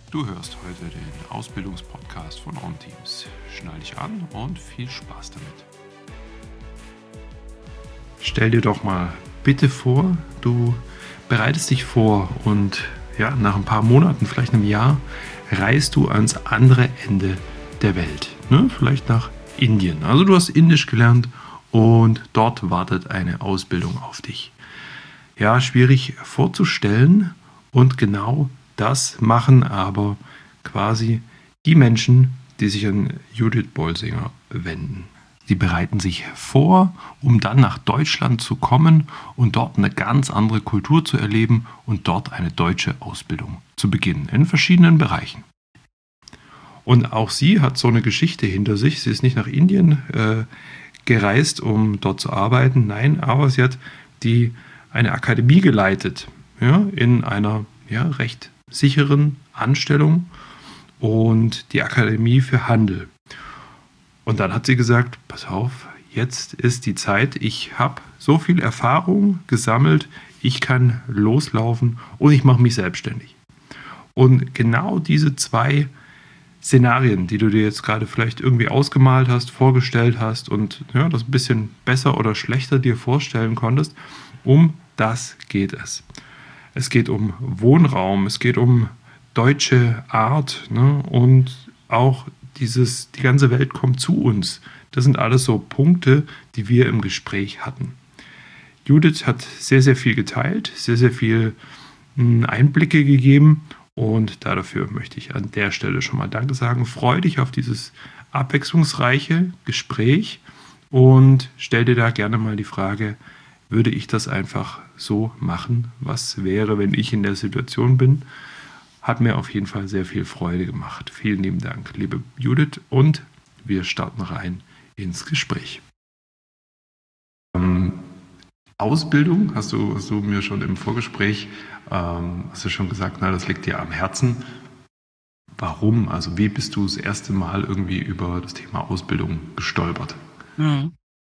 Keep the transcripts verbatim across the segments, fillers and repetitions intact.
Du hörst heute den Ausbildungspodcast von OnTeams. Schnall dich an und viel Spaß damit. Stell dir doch mal bitte vor, du bereitest dich vor und ja, nach ein paar Monaten, vielleicht einem Jahr, reist du ans andere Ende der Welt. Ne? Vielleicht nach Indien. Also du hast Indisch gelernt und dort wartet eine Ausbildung auf dich. Ja, schwierig vorzustellen und genau das machen aber quasi die Menschen, die sich an Judith Bolsinger wenden. Sie bereiten sich vor, um dann nach Deutschland zu kommen und dort eine ganz andere Kultur zu erleben und dort eine deutsche Ausbildung zu beginnen, in verschiedenen Bereichen. Und auch sie hat so eine Geschichte hinter sich. Sie ist nicht nach Indien äh, gereist, um dort zu arbeiten, nein, aber sie hat die, eine Akademie geleitet, ja, in einer ja, recht sicheren Anstellung und die Akademie für Handel. Und dann hat sie gesagt, pass auf, jetzt ist die Zeit, ich habe so viel Erfahrung gesammelt, ich kann loslaufen und ich mache mich selbstständig. Und genau diese zwei Szenarien, die du dir jetzt gerade vielleicht irgendwie ausgemalt hast, vorgestellt hast und ja, das ein bisschen besser oder schlechter dir vorstellen konntest, um das geht es. Es geht um Wohnraum, es geht um deutsche Art, ne? Und auch dieses, die ganze Welt kommt zu uns. Das sind alles so Punkte, die wir im Gespräch hatten. Judith hat sehr, sehr viel geteilt, sehr, sehr viel Einblicke gegeben und dafür möchte ich an der Stelle schon mal Danke sagen. Freue dich auf dieses abwechslungsreiche Gespräch und stell dir da gerne mal die Frage, würde ich das einfach so machen? Was wäre, wenn ich in der Situation bin? Hat mir auf jeden Fall sehr viel Freude gemacht. Vielen lieben Dank, liebe Judith. Und wir starten rein ins Gespräch. Ähm, Ausbildung, hast du, hast du mir schon im Vorgespräch, ähm, hast du schon gesagt, na, das liegt dir am Herzen. Warum? Also wie bist du das erste Mal irgendwie über das Thema Ausbildung gestolpert? Hm.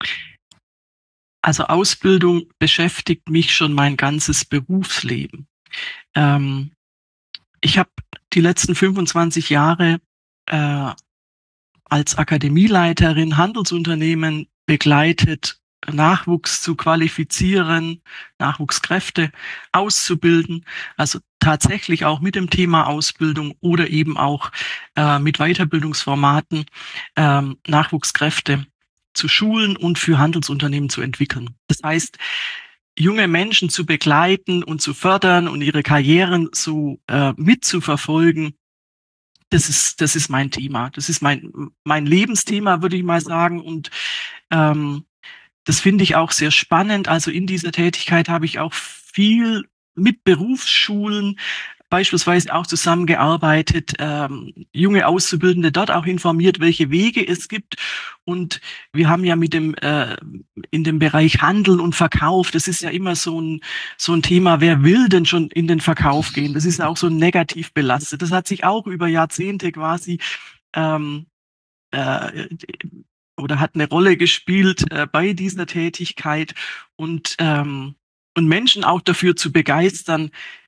Also Ausbildung beschäftigt mich schon mein ganzes Berufsleben. Ähm, ich habe die letzten fünfundzwanzig Jahre äh, als Akademieleiterin Handelsunternehmen begleitet, Nachwuchs zu qualifizieren, Nachwuchskräfte auszubilden, also tatsächlich auch mit dem Thema Ausbildung oder eben auch äh, mit Weiterbildungsformaten ähm, Nachwuchskräfte zu schulen und für Handelsunternehmen zu entwickeln. Das heißt, junge Menschen zu begleiten und zu fördern und ihre Karrieren so äh, mitzuverfolgen, das ist, das ist mein Thema. Das ist mein, mein Lebensthema, würde ich mal sagen. Und ähm, das finde ich auch sehr spannend. Also in dieser Tätigkeit habe ich auch viel mit Berufsschulen beispielsweise auch zusammengearbeitet, ähm, junge Auszubildende dort auch informiert, welche Wege es gibt. Und wir haben ja mit dem äh, in dem Bereich Handel und Verkauf, das ist ja immer so ein so ein Thema, wer will denn schon in den Verkauf gehen? Das ist auch so negativ belastet. Das hat sich auch über Jahrzehnte quasi ähm, äh, oder hat eine Rolle gespielt äh, bei dieser Tätigkeit und ähm, und Menschen auch dafür zu begeistern,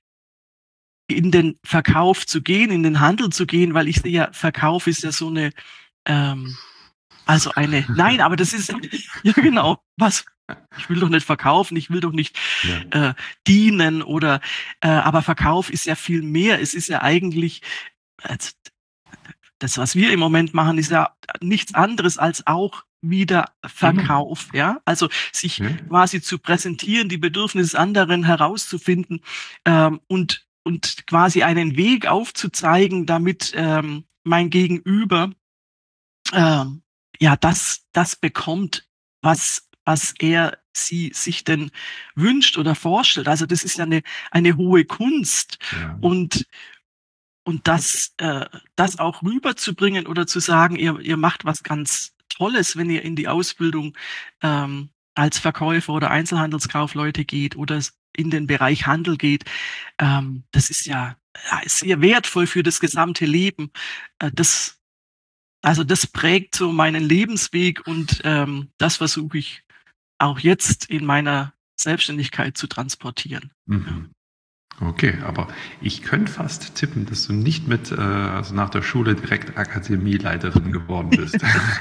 in den Verkauf zu gehen, in den Handel zu gehen, weil ich sehe ja, Verkauf ist ja so eine, ähm, also eine, nein, aber das ist, ja genau, was, ich will doch nicht verkaufen, ich will doch nicht ja. äh, dienen oder, äh, aber Verkauf ist ja viel mehr, es ist ja eigentlich, also, das, was wir im Moment machen, ist ja nichts anderes als auch wieder Verkauf, mhm. ja, also sich ja. quasi zu präsentieren, die Bedürfnisse des anderen herauszufinden ähm, und und quasi einen Weg aufzuzeigen, damit ähm, mein Gegenüber ähm, ja das das bekommt, was was er sie sich denn wünscht oder vorstellt. Also das ist ja eine eine hohe Kunst ja. und und das äh, das auch rüberzubringen oder zu sagen, ihr ihr macht was ganz Tolles, wenn ihr in die Ausbildung ähm, als Verkäufer oder Einzelhandelskaufleute geht oder in den Bereich Handel geht, ähm, das ist ja, ja ist sehr wertvoll für das gesamte Leben. Äh, das, also das prägt so meinen Lebensweg und ähm, das versuche ich auch jetzt in meiner Selbstständigkeit zu transportieren. Mhm. Okay, aber ich könnte fast tippen, dass du nicht mit, äh, also nach der Schule direkt Akademieleiterin geworden bist.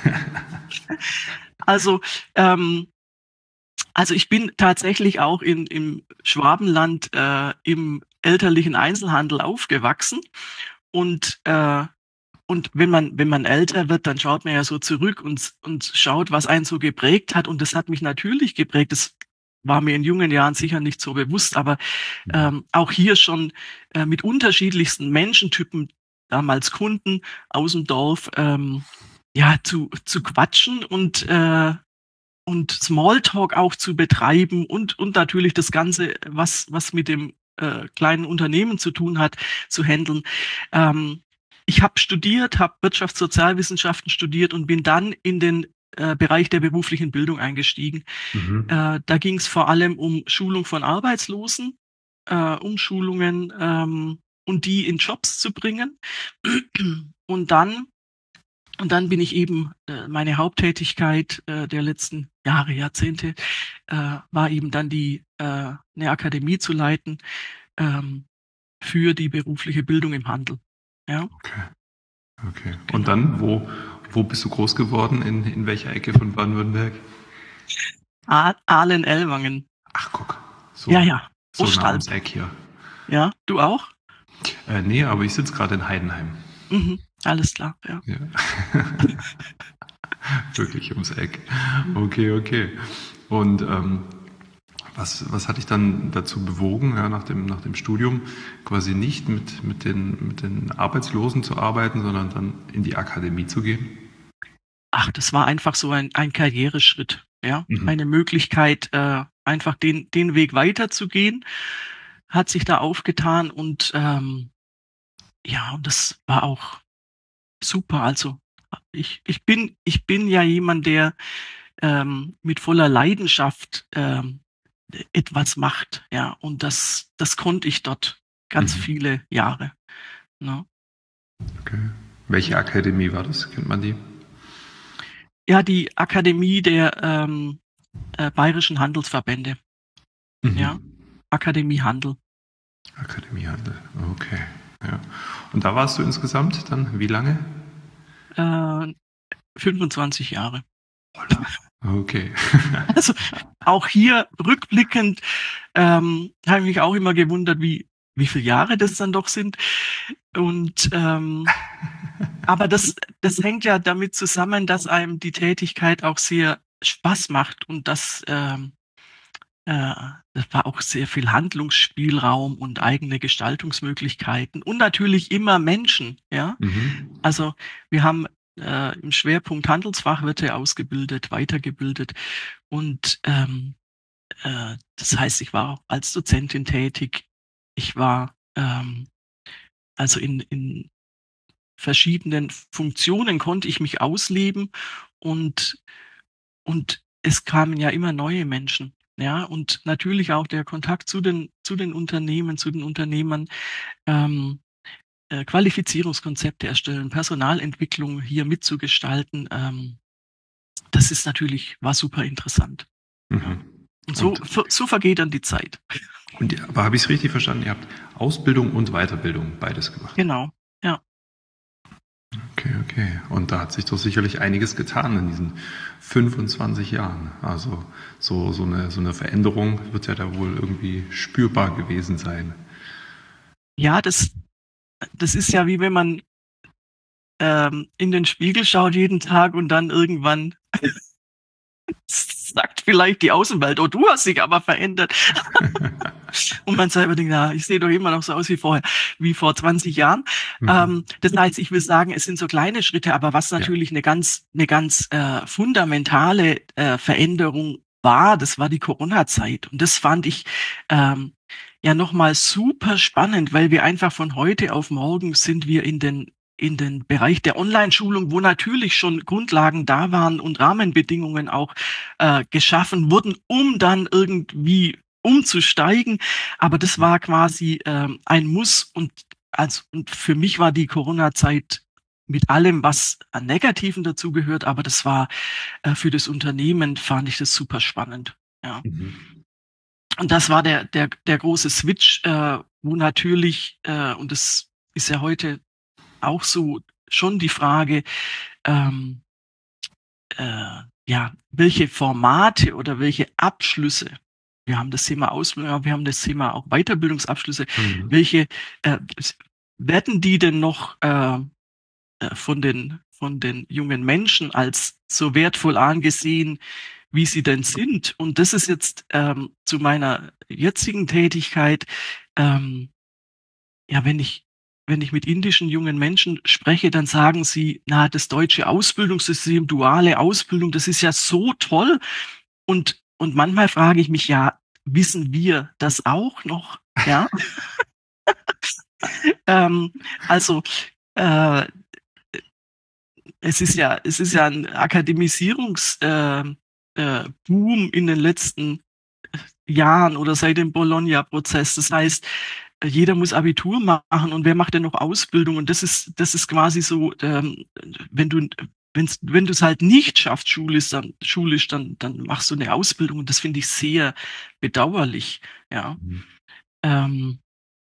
Also, ähm, also ich bin tatsächlich auch in, im Schwabenland äh, im elterlichen Einzelhandel aufgewachsen und äh, und wenn man wenn man älter wird, dann schaut man ja so zurück und und schaut, was einen so geprägt hat und das hat mich natürlich geprägt. Das war mir in jungen Jahren sicher nicht so bewusst, aber ähm, auch hier schon äh, mit unterschiedlichsten Menschentypen, damals Kunden aus dem Dorf, ähm, ja, zu zu quatschen und äh, und Smalltalk auch zu betreiben und und natürlich das Ganze, was was mit dem äh, kleinen Unternehmen zu tun hat, zu handeln. Ähm, ich habe studiert, habe Wirtschaftssozialwissenschaften studiert und bin dann in den äh, Bereich der beruflichen Bildung eingestiegen. Mhm. Äh, da ging es vor allem um Schulung von Arbeitslosen, äh, Umschulungen ähm, und die in Jobs zu bringen. Und dann und dann bin ich eben, äh, meine Haupttätigkeit äh, der letzten Jahre, Jahrzehnte, äh, war eben dann die, äh, eine Akademie zu leiten ähm, für die berufliche Bildung im Handel. Ja, Okay, okay. Und genau. dann, wo, wo bist du groß geworden? In, in welcher Ecke von Baden-Württemberg? Ah- Ahlen-Ellwangen. Ach, guck, Ja, so, ja. so nah ums Ostalb. Eck hier. Ja, du auch? Äh, nee, aber ich sitze gerade in Heidenheim. Mhm. Alles klar, ja. Ja. Wirklich ums Eck. Okay, okay. Und ähm, was, was hat dich dann dazu bewogen, ja, nach dem, nach dem Studium quasi nicht mit, mit, den, mit den Arbeitslosen zu arbeiten, sondern dann in die Akademie zu gehen? Ach, das war einfach so ein, ein Karriereschritt, ja. Mhm. Eine Möglichkeit, äh, einfach den, den Weg weiterzugehen, hat sich da aufgetan und ähm, ja, und das war auch super. Also ich, ich bin, ich bin ja jemand, der ähm, mit voller Leidenschaft ähm, etwas macht, ja. Und das, das konnte ich dort ganz Mhm. viele Jahre. Ne? Okay. Welche Akademie war das? Kennt man die? Ja, die Akademie der ähm, äh, Bayerischen Handelsverbände, ja, Mhm. Akademie Handel. Akademie Handel. Okay. Ja. Und da warst du insgesamt dann wie lange? Äh, fünfundzwanzig Jahre. Okay. Also auch hier rückblickend ähm, habe ich mich auch immer gewundert, wie wie viele Jahre das dann doch sind. Und ähm, aber das das hängt ja damit zusammen, dass einem die Tätigkeit auch sehr Spaß macht und das ähm, äh, das war auch sehr viel Handlungsspielraum und eigene Gestaltungsmöglichkeiten und natürlich immer Menschen, ja. Mhm. Also wir haben äh, im Schwerpunkt Handelsfachwirte ausgebildet, weitergebildet und ähm, äh, das heißt, ich war auch als Dozentin tätig. Ich war ähm, also in, in verschiedenen Funktionen konnte ich mich ausleben und, und es kamen ja immer neue Menschen. Ja, und natürlich auch der Kontakt zu den, zu den Unternehmen, zu den Unternehmern, ähm, äh, Qualifizierungskonzepte erstellen, Personalentwicklung hier mitzugestalten. Ähm, das ist natürlich, war super interessant. Ja. Mhm. Und so, Und, so vergeht dann die Zeit. und ja, aber habe ich es richtig verstanden? Ihr habt Ausbildung und Weiterbildung beides gemacht. Genau. Ja. Okay, okay. Und da hat sich doch sicherlich einiges getan in diesen fünfundzwanzig Jahren. Also so, so, eine, so eine Veränderung wird ja da wohl irgendwie spürbar gewesen sein. Ja, das, das ist ja wie wenn man ähm, in den Spiegel schaut jeden Tag und dann irgendwann sagt vielleicht die Außenwelt, oh, du hast dich aber verändert. Und man selber denkt, ja, ich sehe doch immer noch so aus wie vorher, wie vor zwanzig Jahren. Mhm. Ähm, das heißt, ich will sagen, es sind so kleine Schritte, aber was Ja. natürlich eine ganz, eine ganz äh, fundamentale äh, Veränderung war, das war die Corona-Zeit. Und das fand ich ähm, ja nochmal super spannend, weil wir einfach von heute auf morgen sind wir in den in den Bereich der Online-Schulung, wo natürlich schon Grundlagen da waren und Rahmenbedingungen auch äh, geschaffen wurden, um dann irgendwie umzusteigen. Aber das war quasi ähm, ein Muss und also und für mich war die Corona-Zeit mit allem, was an Negativen dazugehört, aber das war äh, für das Unternehmen fand ich das super spannend. Ja. Mhm. und das war der, der, der große Switch, äh, wo natürlich, äh, und das ist ja heute auch so, schon die Frage, ähm, äh, ja, welche Formate oder welche Abschlüsse, wir haben das Thema Ausbildung, aber wir haben das Thema auch Weiterbildungsabschlüsse, Mhm. welche äh, werden die denn noch äh, äh, von den, von den jungen Menschen als so wertvoll angesehen, wie sie denn sind? Und das ist jetzt ähm, zu meiner jetzigen Tätigkeit, ähm, ja, wenn ich, wenn ich mit indischen jungen Menschen spreche, dann sagen sie, na, das deutsche Ausbildungssystem, duale Ausbildung, das ist ja so toll. Und, und manchmal frage ich mich, ja, wissen wir das auch noch? Ja, ähm, also, äh, es ist ja, es ist ja ein Akademisierungs, äh, äh, Boom in den letzten Jahren oder seit dem Bologna-Prozess. Das heißt, jeder muss Abitur machen und wer macht denn noch Ausbildung? Und das ist, das ist quasi so, ähm, wenn du, wenn's, wenn du es halt nicht schaffst, schulisch, dann, schulisch, dann, dann machst du eine Ausbildung und das finde ich sehr bedauerlich. Ja. Mhm. Ähm,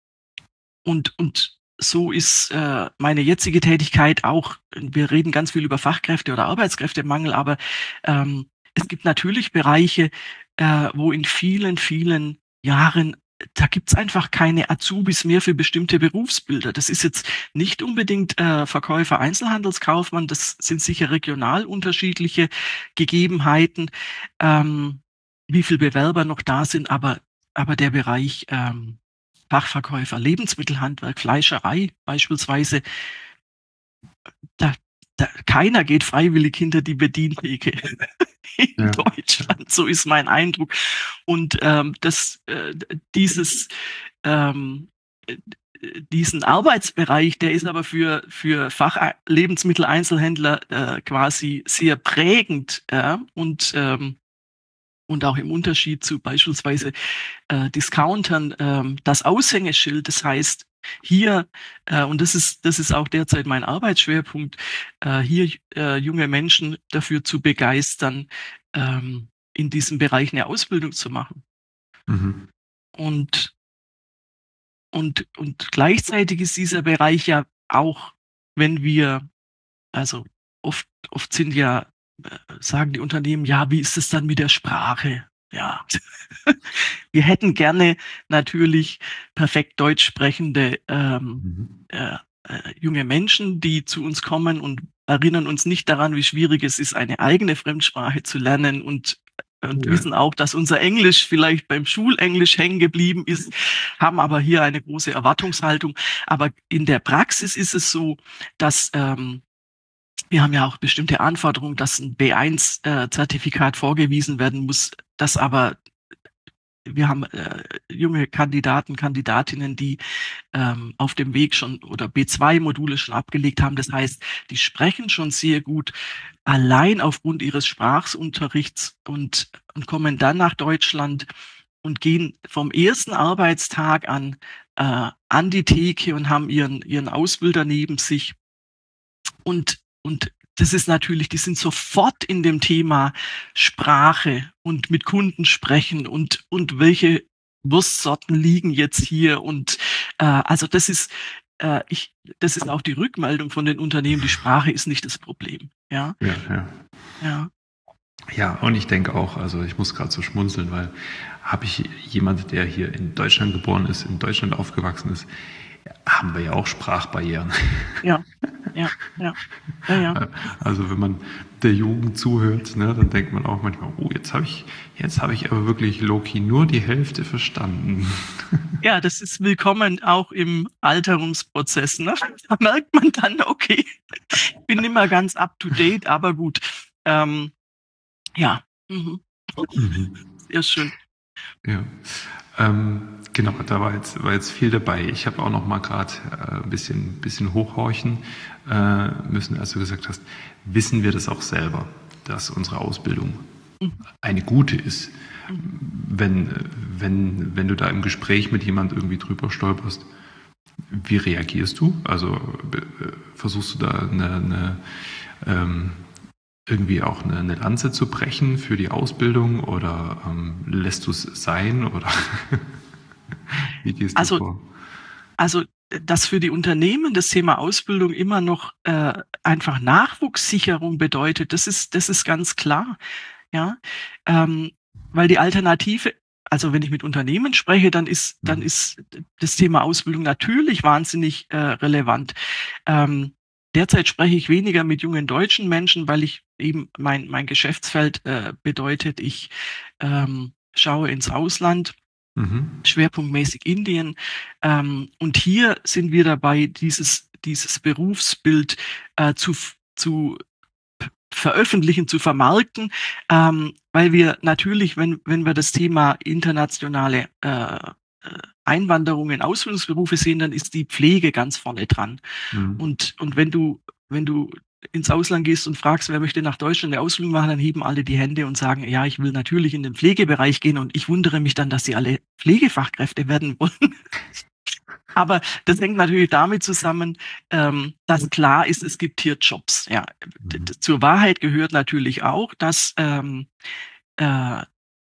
und, und so ist äh, meine jetzige Tätigkeit auch, wir reden ganz viel über Fachkräfte oder Arbeitskräftemangel, aber ähm, es gibt natürlich Bereiche, äh, wo in vielen, vielen Jahren, da gibt's einfach keine Azubis mehr für bestimmte Berufsbilder. Das ist jetzt nicht unbedingt äh, Verkäufer, Einzelhandelskaufmann, das sind sicher regional unterschiedliche Gegebenheiten, ähm, wie viele Bewerber noch da sind, aber, aber der Bereich ähm, Fachverkäufer, Lebensmittelhandwerk, Fleischerei beispielsweise, da, da keiner geht freiwillig hinter die Bedientheke in Ja, Deutschland. So ist mein Eindruck. Und ähm, das, äh, dieses, ähm, äh, diesen Arbeitsbereich, der ist aber für für Fachlebensmitteleinzelhändler äh, quasi sehr prägend, ja? Und ähm, und auch im Unterschied zu beispielsweise äh, Discountern ähm, das Aushängeschild. Das heißt, hier, äh, und das ist, das ist auch derzeit mein Arbeitsschwerpunkt, äh, hier äh, junge Menschen dafür zu begeistern, ähm, in diesem Bereich eine Ausbildung zu machen. mhm. Und, und, und gleichzeitig ist dieser Bereich ja auch, wenn wir, also oft, oft sind ja, äh, sagen die Unternehmen, ja, wie ist es dann mit der Sprache? Ja, wir hätten gerne natürlich perfekt deutsch sprechende ähm, Mhm. äh, äh, junge Menschen, die zu uns kommen und erinnern uns nicht daran, wie schwierig es ist, eine eigene Fremdsprache zu lernen und und Ja. wissen auch, dass unser Englisch vielleicht beim Schulenglisch hängen geblieben ist, haben aber hier eine große Erwartungshaltung. Aber in der Praxis ist es so, dass ähm, wir haben ja auch bestimmte Anforderungen, dass ein B eins Zertifikat vorgewiesen werden muss, das aber wir haben äh, junge Kandidaten, Kandidatinnen, die ähm, auf dem Weg schon oder B zwei Module schon abgelegt haben. Das heißt, die sprechen schon sehr gut allein aufgrund ihres Sprachunterrichts und, und kommen dann nach Deutschland und gehen vom ersten Arbeitstag an äh, an die Theke und haben ihren, ihren Ausbilder neben sich. Und, und das ist natürlich, die sind sofort in dem Thema Sprache und mit Kunden sprechen und, und welche Wurstsorten liegen jetzt hier. Und äh, also das ist, äh, ich, das ist auch die Rückmeldung von den Unternehmen, die Sprache ist nicht das Problem. Ja, Ja, ja. ja. Ja, und ich denke auch, also ich muss gerade so schmunzeln, weil habe ich jemand, der hier in Deutschland geboren ist, in Deutschland aufgewachsen ist, haben wir ja auch Sprachbarrieren. Ja, ja, ja, ja, ja. Also wenn man der Jugend zuhört, ne, dann denkt man auch manchmal, oh, jetzt habe ich, jetzt habe ich aber wirklich Loki nur die Hälfte verstanden. Ja, das ist willkommen auch im Alterungsprozess. Ne? Da merkt man dann, okay, ich bin nicht mehr ganz up to date, aber gut. Ähm, ja, mhm. Mhm. Sehr schön. Ja, ähm, genau, da war jetzt, war jetzt viel dabei. Ich habe auch noch mal gerade äh, ein bisschen, bisschen hochhorchen äh, müssen, als du gesagt hast, wissen wir das auch selber, dass unsere Ausbildung Mhm. eine gute ist. Mhm. Wenn, wenn, wenn du da im Gespräch mit jemand irgendwie drüber stolperst, wie reagierst du? Also äh, versuchst du da eine, eine ähm, irgendwie auch eine, eine Lanze zu brechen für die Ausbildung oder ähm, lässt du es sein oder wie gehst du Also, vor? also dass für die Unternehmen das Thema Ausbildung immer noch äh, einfach Nachwuchssicherung bedeutet, das ist, das ist ganz klar. Ja, ähm, weil die Alternative, also wenn ich mit Unternehmen spreche, dann ist, dann Mhm. ist das Thema Ausbildung natürlich wahnsinnig äh, relevant. Ähm, derzeit spreche ich weniger mit jungen deutschen Menschen, weil ich eben mein, mein Geschäftsfeld äh, bedeutet, ich ähm, schaue ins Ausland, Mhm. schwerpunktmäßig Indien. Ähm, und hier sind wir dabei, dieses, dieses Berufsbild äh, zu, zu veröffentlichen, zu vermarkten, ähm, weil wir natürlich, wenn, wenn wir das Thema internationale äh, äh, Einwanderung in Ausbildungsberufe sehen, dann ist die Pflege ganz vorne dran. Mhm. Und, und wenn du, wenn du ins Ausland gehst und fragst, wer möchte nach Deutschland eine Ausbildung machen, dann heben alle die Hände und sagen, ja, ich will natürlich in den Pflegebereich gehen, und ich wundere mich dann, dass sie alle Pflegefachkräfte werden wollen. Aber das hängt natürlich damit zusammen, ähm, dass klar ist, es gibt hier Jobs. Ja, D- Mhm. d- zur Wahrheit gehört natürlich auch, dass, ähm, äh,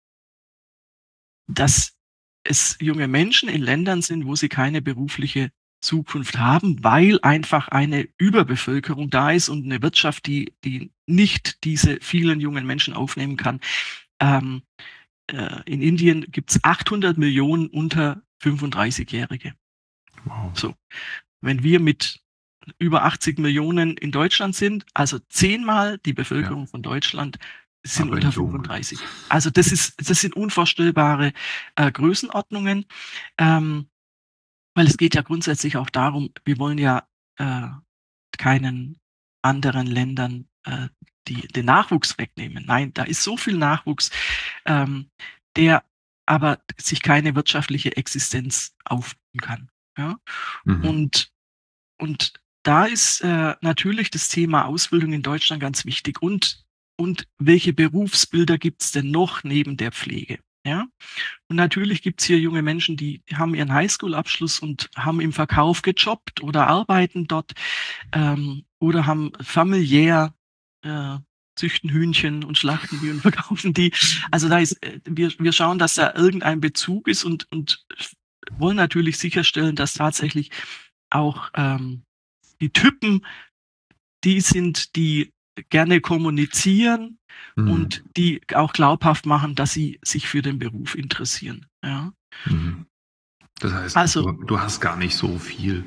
dass es junge Menschen in Ländern sind, wo sie keine berufliche Zukunft haben, weil einfach eine Überbevölkerung da ist und eine Wirtschaft, die, die nicht diese vielen jungen Menschen aufnehmen kann. Ähm, äh, in Indien gibt es achthundert Millionen unter fünfunddreißig-Jährige. Wow. So, wenn wir mit über achtzig Millionen in Deutschland sind, also zehnmal die Ja, Bevölkerung von Deutschland sind aber unter jung. fünfunddreißig. Also das ist, das sind unvorstellbare äh, Größenordnungen, ähm, weil es geht ja grundsätzlich auch darum, wir wollen ja äh, keinen anderen Ländern äh, die, den Nachwuchs wegnehmen. Nein, da ist so viel Nachwuchs, ähm, der aber sich keine wirtschaftliche Existenz aufbauen kann. Ja? Mhm. Und und da ist äh, natürlich das Thema Ausbildung in Deutschland ganz wichtig. Und, und welche Berufsbilder gibt es denn noch neben der Pflege? Ja? Und natürlich gibt es hier junge Menschen, die haben ihren Highschool-Abschluss und haben im Verkauf gejobbt oder arbeiten dort ähm, oder haben familiär äh, züchten Hühnchen und schlachten die und verkaufen die. Also da ist, äh, wir, wir schauen, dass da irgendein Bezug ist, und, und wollen natürlich sicherstellen, dass tatsächlich auch ähm, die Typen die sind, die gerne kommunizieren Mhm. und die auch glaubhaft machen, dass sie sich für den Beruf interessieren. Ja. Mhm. Das heißt, Also, du, du hast gar nicht so viel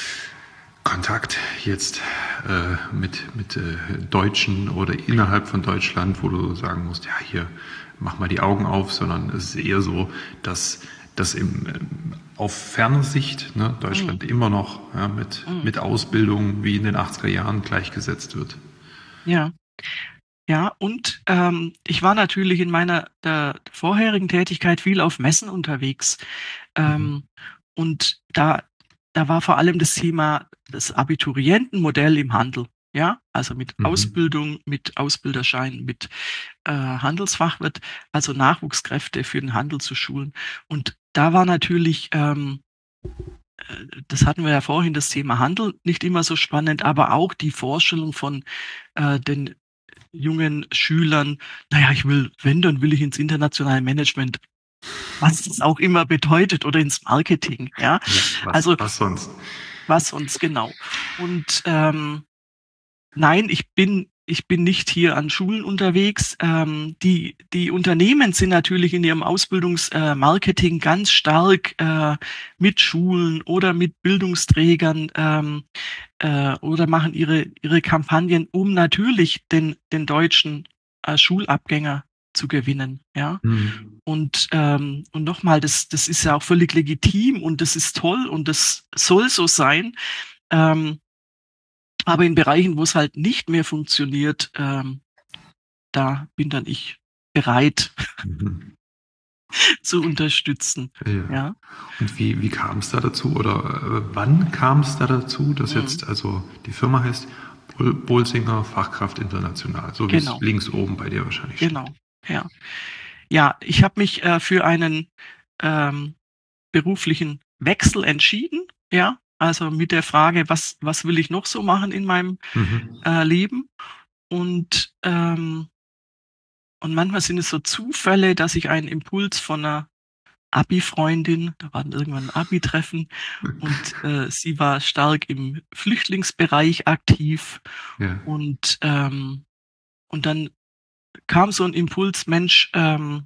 Kontakt jetzt äh, mit, mit äh, Deutschen oder innerhalb von Deutschland, wo du sagen musst, ja, hier mach mal die Augen auf, sondern es ist eher so, dass das im, ähm, auf ferne Sicht ne, mm, Deutschland immer noch ja, mit, mm, mit Ausbildung wie in den achtziger Jahren gleichgesetzt wird. ja, ja, und ähm, ich war natürlich in meiner der vorherigen Tätigkeit viel auf Messen unterwegs. Mhm. Ähm, und da, da war vor allem das Thema das Abiturientenmodell im Handel. Ja, also mit Mhm. Ausbildung, mit Ausbilderschein, mit äh, Handelsfachwirt, also Nachwuchskräfte für den Handel zu schulen. Und da war natürlich, ähm, äh, das hatten wir ja vorhin, das Thema Handel nicht immer so spannend, aber auch die Vorstellung von äh, den jungen Schülern, naja, ich will, wenn, dann will ich ins internationale Management, was es auch immer bedeutet, oder ins Marketing, ja. Ja, was, Also was sonst? was uns genau. Und ähm, nein, ich bin, ich bin nicht hier an Schulen unterwegs. Ähm, die, die Unternehmen sind natürlich in ihrem Ausbildungsmarketing äh, Marketing ganz stark äh, mit Schulen oder mit Bildungsträgern ähm, äh, oder machen ihre, ihre Kampagnen, um natürlich den, den deutschen äh, Schulabgänger zu gewinnen. Ja. Mhm. Und, ähm, und nochmal, das, das ist ja auch völlig legitim und das ist toll und das soll so sein. Ähm, aber in Bereichen, wo es halt nicht mehr funktioniert, ähm, da bin dann ich bereit Mhm. zu unterstützen. Ja. Ja. Und wie, wie kam es da dazu oder äh, wann kam es da dazu, dass Mhm. jetzt, also die Firma heißt Bol- Bolsinger Fachkraft International, so wie es Genau, links oben bei dir wahrscheinlich steht. genau. Ja. Ja, ich habe mich äh, für einen ähm, beruflichen Wechsel entschieden. Ja. Also mit der Frage, was, was will ich noch so machen in meinem Mhm. äh, Leben? und, ähm, und manchmal sind es so Zufälle, dass ich einen Impuls von einer Abi-Freundin, da war dann irgendwann ein Abi-Treffen und äh, sie war stark im Flüchtlingsbereich aktiv Ja. und, ähm, und dann kam so ein Impuls, Mensch, ähm,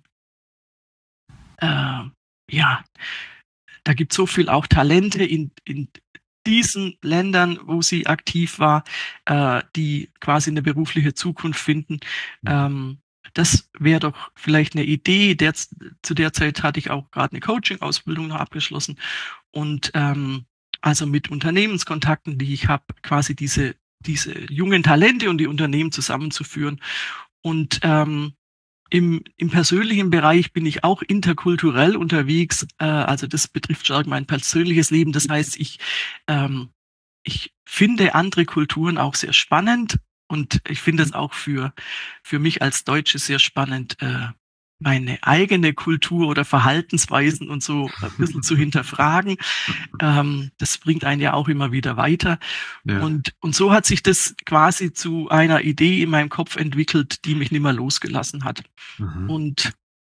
äh, ja, da gibt so viel auch Talente in, in diesen Ländern, wo sie aktiv war, äh, die quasi eine berufliche Zukunft finden. Mhm. Ähm, das wäre doch vielleicht eine Idee. Der, zu der Zeit hatte ich auch gerade eine Coaching-Ausbildung noch abgeschlossen und ähm, also mit Unternehmenskontakten, die ich habe, quasi diese, diese jungen Talente und die Unternehmen zusammenzuführen. Und ähm, im, im persönlichen Bereich bin ich auch interkulturell unterwegs. Äh, also das betrifft stark mein persönliches Leben. Das heißt, ich, ähm, ich finde andere Kulturen auch sehr spannend und ich finde es auch für, für mich als Deutsche sehr spannend, äh, meine eigene Kultur oder Verhaltensweisen und so ein bisschen zu hinterfragen. Ähm, das bringt einen ja auch immer wieder weiter. Ja. Und, und so hat sich das quasi zu einer Idee in meinem Kopf entwickelt, die mich nicht mehr losgelassen hat. Mhm. Und,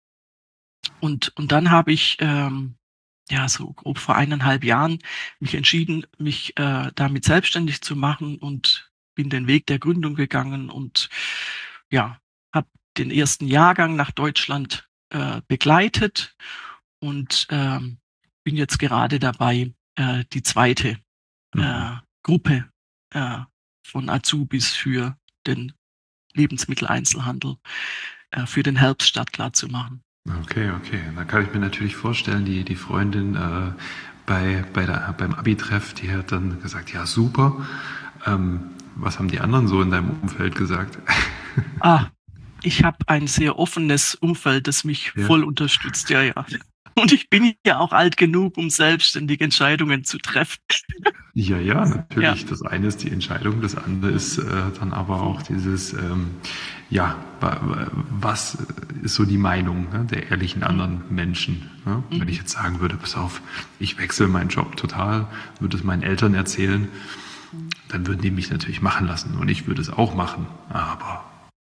und, und dann habe ich, ähm, ja, so grob vor eineinhalb Jahren mich entschieden, mich äh, damit selbstständig zu machen und bin den Weg der Gründung gegangen und ja, habe den ersten Jahrgang nach Deutschland äh, begleitet und ähm, bin jetzt gerade dabei, äh, die zweite Mhm. äh, Gruppe äh, von Azubis für den Lebensmitteleinzelhandel, äh, für den Herbststart klar zu machen. Okay, okay. Da kann ich mir natürlich vorstellen, die, die Freundin äh, bei, bei der, beim Abi-Treff, die hat dann gesagt, ja super. Ähm, was haben die anderen so in deinem Umfeld gesagt? Ah, ich habe ein sehr offenes Umfeld, das mich Ja. voll unterstützt, ja, ja. Und ich bin ja auch alt genug, um selbstständig Entscheidungen zu treffen. Ja, ja, Ja. natürlich. Das eine ist die Entscheidung, das andere ist äh, dann aber auch dieses, ähm, ja, wa- wa- was ist so die Meinung, ne, der ehrlichen anderen Menschen? Ne? Wenn ich Mhm. jetzt sagen würde, pass auf, ich wechsle meinen Job total, würde es meinen Eltern erzählen, dann würden die mich natürlich machen lassen und ich würde es auch machen. Aber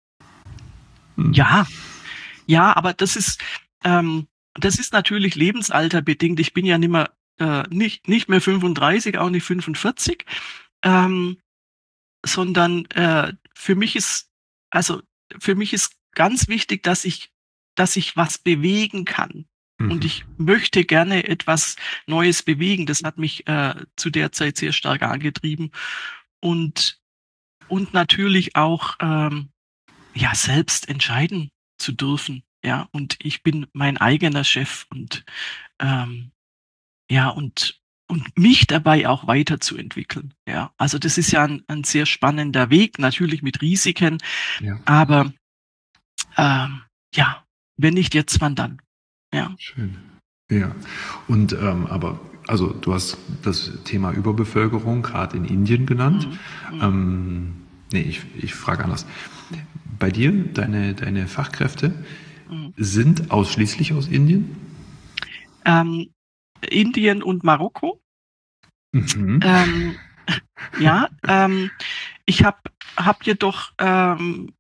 hm, Ja, ja, aber das ist, ähm, das ist natürlich lebensalterbedingt. Ich bin ja nicht mehr, äh, nicht, nicht mehr fünfunddreißig, auch nicht fünfundvierzig, ähm, sondern äh, für mich ist, also für mich ist ganz wichtig, dass ich, dass ich was bewegen kann. Und mhm. ich möchte gerne etwas Neues bewegen. Das hat mich äh, zu der Zeit sehr stark angetrieben. Und, und natürlich auch ähm, ja, selbst entscheiden zu dürfen. Ja, und ich bin mein eigener Chef und ähm, ja, und, und mich dabei auch weiterzuentwickeln. Ja, also das ist ja ein, ein sehr spannender Weg, natürlich mit Risiken, Ja, aber ähm, ja, wenn nicht jetzt, wann dann? Ja. schön. Ja, und ähm, aber also du hast das Thema Überbevölkerung gerade in Indien genannt. Mhm. Mhm. Ähm, nee, ich, ich frage anders. Bei dir, deine, deine Fachkräfte Mhm. sind ausschließlich aus Indien? Ähm, Indien und Marokko. Mhm. Ähm, ja, ähm, ich habe hab jedoch ähm,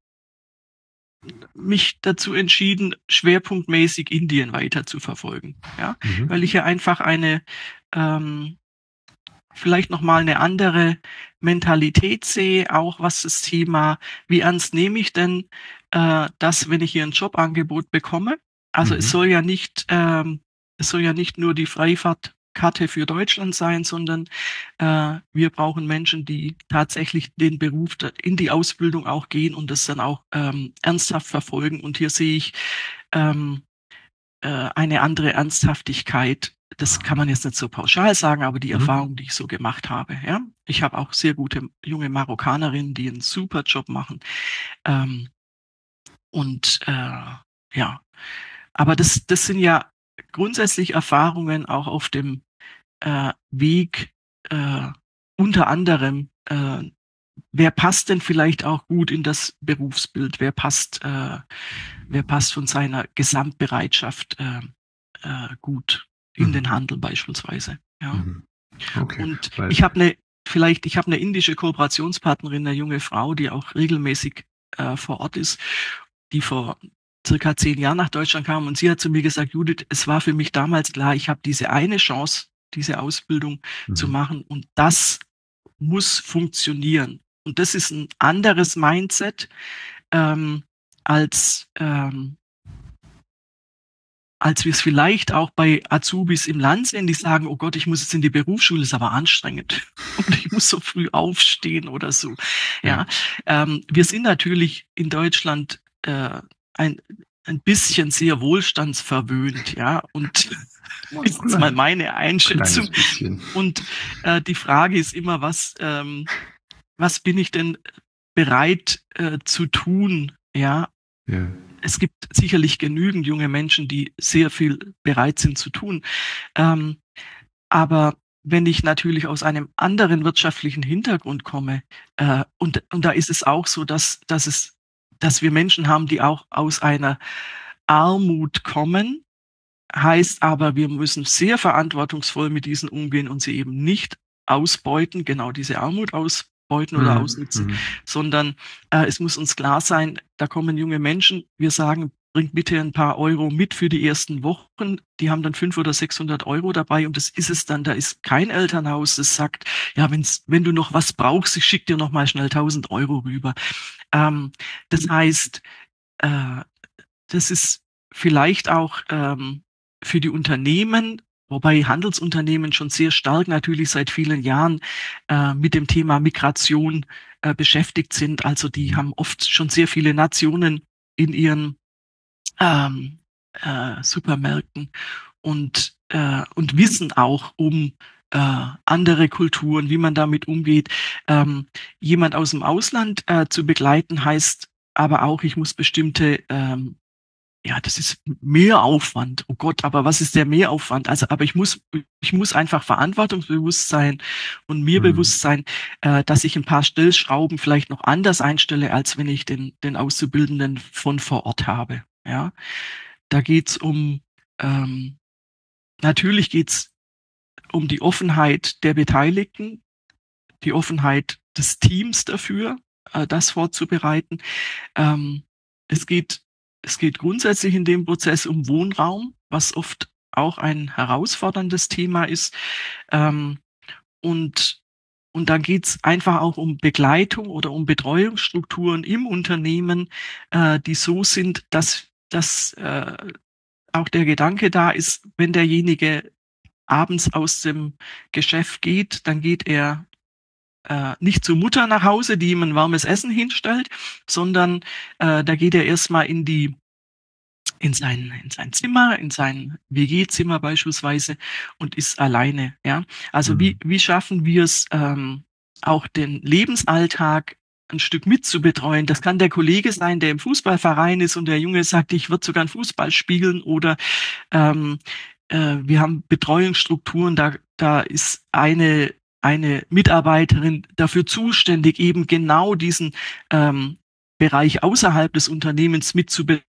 mich dazu entschieden, schwerpunktmäßig Indien weiter zu verfolgen. Ja, Mhm. weil ich ja einfach eine, ähm, vielleicht nochmal eine andere Mentalität sehe, auch was das Thema, wie ernst nehme ich denn äh, das, wenn ich hier ein Jobangebot bekomme? Also es Mhm. soll ja nicht, ähm, es soll ja nicht nur die Freifahrtkarte für Deutschland sein, sondern äh, wir brauchen Menschen, die tatsächlich den Beruf in die Ausbildung auch gehen und das dann auch ähm, ernsthaft verfolgen. Und hier sehe ich ähm, äh, eine andere Ernsthaftigkeit. Das kann man jetzt nicht so pauschal sagen, aber die Mhm. Erfahrung, die ich so gemacht habe, ja. Ich habe auch sehr gute junge Marokkanerinnen, die einen super Job machen. Ähm, und äh, ja, aber das, das sind ja grundsätzlich Erfahrungen auch auf dem äh, Weg, äh, unter anderem, äh, wer passt denn vielleicht auch gut in das Berufsbild? Wer passt, äh, wer passt von seiner Gesamtbereitschaft äh, äh, gut in Mhm. den Handel beispielsweise? Ja. Mhm. Okay, Und weil ich habe eine, vielleicht, ich habe eine indische Kooperationspartnerin, eine junge Frau, die auch regelmäßig äh, vor Ort ist, die vor circa zehn Jahren nach Deutschland kam. Und sie hat zu mir gesagt, Judith, es war für mich damals klar, ich habe diese eine Chance, diese Ausbildung zu Mhm. machen und das muss funktionieren. Und das ist ein anderes Mindset ähm, als ähm, als wir es vielleicht auch bei Azubis im Land sehen, die sagen, oh Gott, ich muss jetzt in die Berufsschule, ist aber anstrengend und ich muss so früh aufstehen oder so. Ja. Ja, ähm, wir sind natürlich in Deutschland äh, ein ein bisschen sehr wohlstandsverwöhnt, ja, und Oh, ist jetzt mal klein, meine kleines Einschätzung. bisschen. Und äh, die Frage ist immer, was ähm, was bin ich denn bereit äh, zu tun, ja, Ja. es gibt sicherlich genügend junge Menschen, die sehr viel bereit sind zu tun. Ähm, aber wenn ich natürlich aus einem anderen wirtschaftlichen Hintergrund komme, äh, und, und da ist es auch so, dass, dass es, dass wir Menschen haben, die auch aus einer Armut kommen, heißt aber, wir müssen sehr verantwortungsvoll mit diesen umgehen und sie eben nicht ausbeuten, genau diese Armut ausbeuten oder Mhm. ausnutzen, Mhm. sondern äh, es muss uns klar sein, da kommen junge Menschen, wir sagen, bringt bitte ein paar Euro mit für die ersten Wochen. Die haben dann fünfhundert oder sechshundert Euro dabei und das ist es dann. Da ist kein Elternhaus, das sagt, ja, wenn's, wenn du noch was brauchst, ich schick dir noch mal schnell tausend Euro rüber. Ähm, das heißt, äh, das ist vielleicht auch ähm, für die Unternehmen, wobei Handelsunternehmen schon sehr stark natürlich seit vielen Jahren äh, mit dem Thema Migration äh, beschäftigt sind. Also die Mhm. haben oft schon sehr viele Nationen in ihren ähm, äh, Supermärkten und, äh, und wissen auch um äh, andere Kulturen, wie man damit umgeht. Ähm, jemand aus dem Ausland äh, zu begleiten heißt aber auch, ich muss bestimmte ähm, ja, das ist Mehraufwand. Oh Gott, aber was ist der Mehraufwand? Also, aber ich muss, ich muss einfach verantwortungsbewusst sein und mir Mhm. bewusst sein, äh, dass ich ein paar Stellschrauben vielleicht noch anders einstelle, als wenn ich den, den Auszubildenden von vor Ort habe. Ja, da geht's um, ähm, natürlich geht's um die Offenheit der Beteiligten, die Offenheit des Teams dafür, äh, das vorzubereiten. Ähm, es geht, es geht grundsätzlich in dem Prozess um Wohnraum, was oft auch ein herausforderndes Thema ist. Ähm, und, und dann geht es einfach auch um Begleitung oder um Betreuungsstrukturen im Unternehmen, äh, die so sind, dass, dass äh, auch der Gedanke da ist, wenn derjenige abends aus dem Geschäft geht, dann geht er äh, nicht zur Mutter nach Hause, die ihm ein warmes Essen hinstellt, sondern äh, da geht er erstmal in die in sein in sein Zimmer, in sein W G-Zimmer beispielsweise und ist alleine. Ja, also wie Mhm. wie schaffen wir es ähm, auch den Lebensalltag ein Stück mitzubetreuen? Das kann der Kollege sein, der im Fußballverein ist und der Junge sagt, ich würde sogar einen Fußball spielen oder ähm, äh, wir haben Betreuungsstrukturen, da, da ist eine, eine Mitarbeiterin dafür zuständig, eben genau diesen ähm, Bereich außerhalb des Unternehmens mit zu betreuen.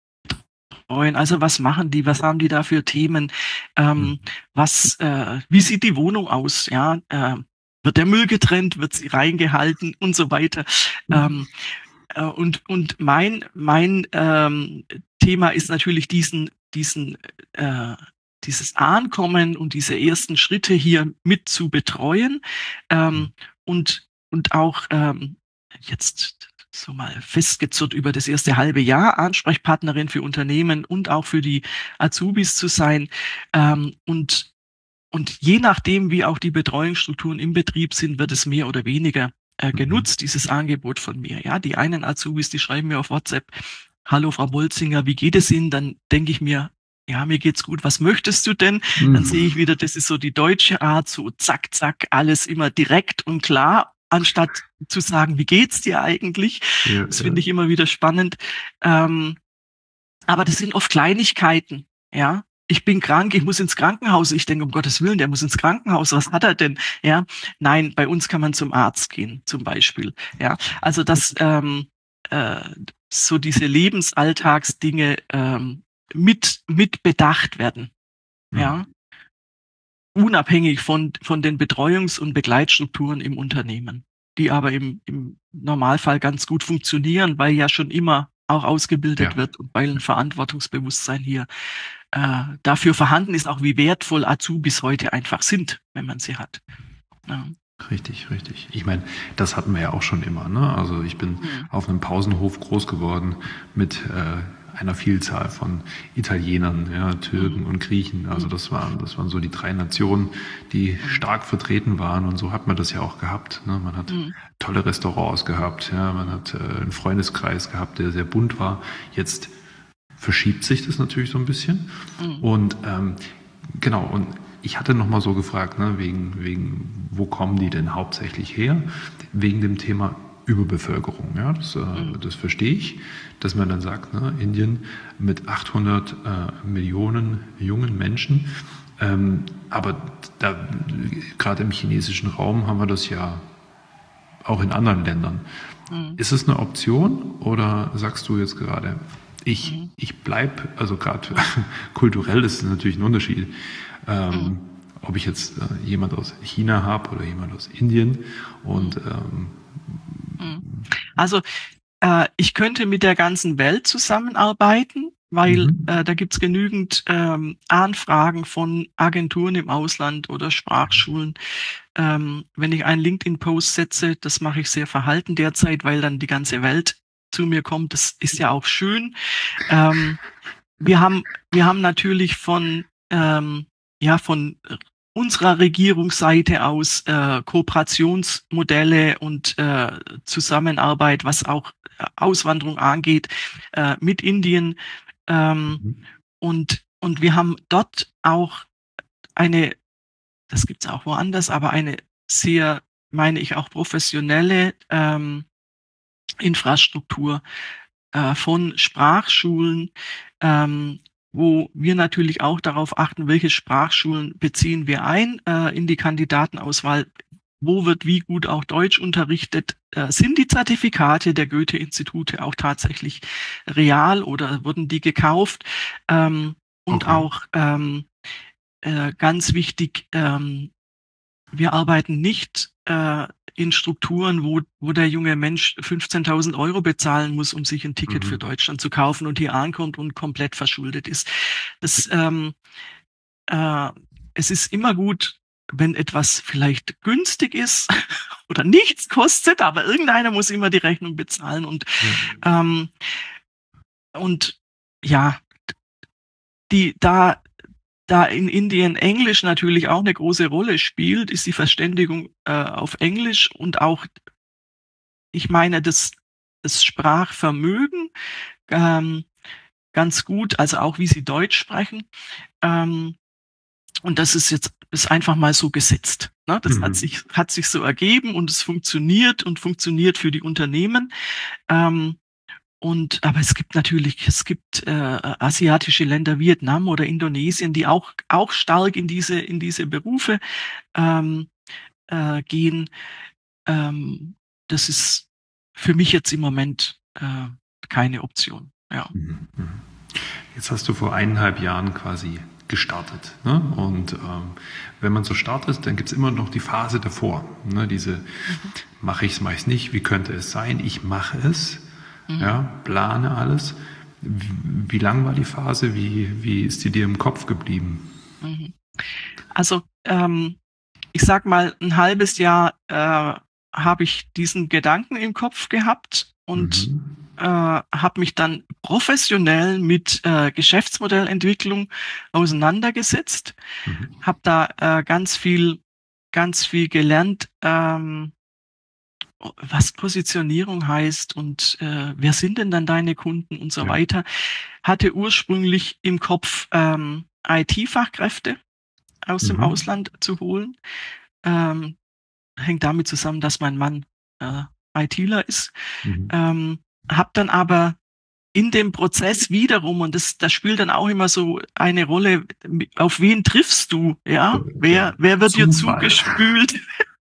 Also was machen die, was haben die da für Themen, Mhm. ähm, was, äh, wie sieht die Wohnung aus, ja, äh, wird der Müll getrennt, wird sie reingehalten und so weiter. Ähm, äh, und, und mein, mein ähm, Thema ist natürlich diesen, diesen, äh, dieses Ankommen und diese ersten Schritte hier mit zu betreuen Mhm. ähm, und, und auch ähm, jetzt so mal festgezurrt über das erste halbe Jahr Ansprechpartnerin für Unternehmen und auch für die Azubis zu sein. Ähm, und und je nachdem, wie auch die Betreuungsstrukturen im Betrieb sind, wird es mehr oder weniger äh, Mhm. genutzt, dieses Angebot von mir. Ja, die einen Azubis, die schreiben mir auf WhatsApp, hallo Frau Bolzinger, wie geht es Ihnen? Dann denke ich mir, ja, mir geht's gut. Was möchtest du denn? Dann Mhm. sehe ich wieder, das ist so die deutsche Art, so zack, zack, alles immer direkt und klar, anstatt zu sagen, wie geht's dir eigentlich? Ja, Das ja. finde ich immer wieder spannend. Ähm, aber das sind oft Kleinigkeiten, ja. Ich bin krank, ich muss ins Krankenhaus. Ich denke, um Gottes Willen, der muss ins Krankenhaus. Was hat er denn? Ja, nein, bei uns kann man zum Arzt gehen, zum Beispiel. Ja, also dass ähm, äh, so diese Lebensalltagsdinge ähm, mit mit bedacht werden. Mhm. Ja, unabhängig von von den Betreuungs- und Begleitstrukturen im Unternehmen. die aber im, im Normalfall ganz gut funktionieren, weil ja schon immer auch ausgebildet Ja. wird und weil ein Verantwortungsbewusstsein hier äh, dafür vorhanden ist, auch wie wertvoll Azubis heute einfach sind, wenn man sie hat. Ja. Richtig, richtig. Ich meine, das hatten wir ja auch schon immer. Ne? Also ich bin Mhm. auf einem Pausenhof groß geworden mit äh, einer Vielzahl von Italienern, ja, Türken Mhm. und Griechen. Also das waren, das waren so die drei Nationen, die Mhm. stark vertreten waren. Und so hat man das ja auch gehabt. Ne? Man hat Mhm. tolle Restaurants gehabt. Ja? Man hat äh, einen Freundeskreis gehabt, der sehr bunt war. Jetzt verschiebt sich das natürlich so ein bisschen. Mhm. Und ähm, genau, und ich hatte noch mal so gefragt, ne, wegen, wegen, wo kommen die denn hauptsächlich her? Wegen dem Thema Überbevölkerung. Ja, das, äh, Mhm. das verstehe ich, dass man dann sagt, ne, Indien mit achthundert äh, Millionen jungen Menschen, ähm, aber da, gerade im chinesischen Raum haben wir das ja auch in anderen Ländern. Mhm. Ist es eine Option oder sagst du jetzt gerade, ich, Mhm. ich bleibe, also gerade kulturell ist es natürlich ein Unterschied, Mhm. ähm, ob ich jetzt äh, jemand aus China habe oder jemand aus Indien und ähm, Mhm. Also äh, ich könnte mit der ganzen Welt zusammenarbeiten, weil mhm, äh, da gibt's genügend ähm, Anfragen von Agenturen im Ausland oder Sprachschulen. Ähm, wenn ich einen LinkedIn-Post setze, das mache ich sehr verhalten derzeit, weil dann die ganze Welt zu mir kommt. Das ist ja auch schön. Ähm, wir haben, wir haben natürlich von, ähm, ja, von unserer Regierungsseite aus äh, Kooperationsmodelle und äh, Zusammenarbeit, was auch äh, Auswanderung angeht, äh, mit Indien. Ähm, mhm, und, und wir haben dort auch eine, das gibt's auch woanders, aber eine sehr, meine ich, auch professionelle ähm, Infrastruktur äh, von Sprachschulen, ähm, wo wir natürlich auch darauf achten, welche Sprachschulen beziehen wir ein äh, in die Kandidatenauswahl. Wo wird wie gut auch Deutsch unterrichtet? Äh, sind die Zertifikate der Goethe-Institute auch tatsächlich real oder wurden die gekauft? Ähm, und okay. auch ähm, äh, ganz wichtig, ähm, wir arbeiten nicht äh, in Strukturen, wo, wo der junge Mensch fünfzehntausend Euro bezahlen muss, um sich ein Ticket für Mhm, Deutschland zu kaufen und hier ankommt und komplett verschuldet ist. Das, ähm, äh, es ist immer gut, wenn etwas vielleicht günstig ist oder nichts kostet, aber irgendeiner muss immer die Rechnung bezahlen. Und, ja. ähm, und ja, die, da Da in Indien Englisch natürlich auch eine große Rolle spielt, ist die Verständigung äh, auf Englisch und auch, ich meine, das, das Sprachvermögen ähm, ganz gut, also auch wie sie Deutsch sprechen. Ähm, und das ist jetzt ist einfach mal so gesetzt. Ne? Das hat Mhm, sich, hat sich so ergeben und es funktioniert und funktioniert für die Unternehmen. Ähm, Und aber es gibt natürlich, es gibt äh, asiatische Länder, Vietnam oder Indonesien, die auch auch stark in diese in diese Berufe ähm, äh, gehen. Ähm, das ist für mich jetzt im Moment äh, keine Option. Ja. mhm, mhm. Jetzt hast du vor eineinhalb Jahren quasi gestartet. Ne? Und ähm, wenn man so startet, dann gibt es immer noch die Phase davor. Ne? Diese Mhm. mache ich es, mache ich es nicht, wie könnte es sein? Ich mache es, Mhm. ja, plane alles. Wie, wie lang war die Phase? Wie, wie ist die dir im Kopf geblieben? Mhm. Also ähm, ich sag mal, ein halbes Jahr äh, habe ich diesen Gedanken im Kopf gehabt und Mhm. äh, habe mich dann professionell mit äh, Geschäftsmodellentwicklung auseinandergesetzt, Mhm. habe da äh, ganz viel, ganz viel gelernt, ähm, was Positionierung heißt und äh, wer sind denn dann deine Kunden und so Ja. weiter. Hatte ursprünglich im Kopf ähm, I T-Fachkräfte aus dem Mhm. Ausland zu holen. Ähm, hängt damit zusammen, dass mein Mann äh, ITler ist. Mhm. Ähm, hab dann aber in dem Prozess wiederum, und das, das spielt dann auch immer so eine Rolle, auf wen triffst du, ja? Wer, Der wer wird dir Zufall. zugespült,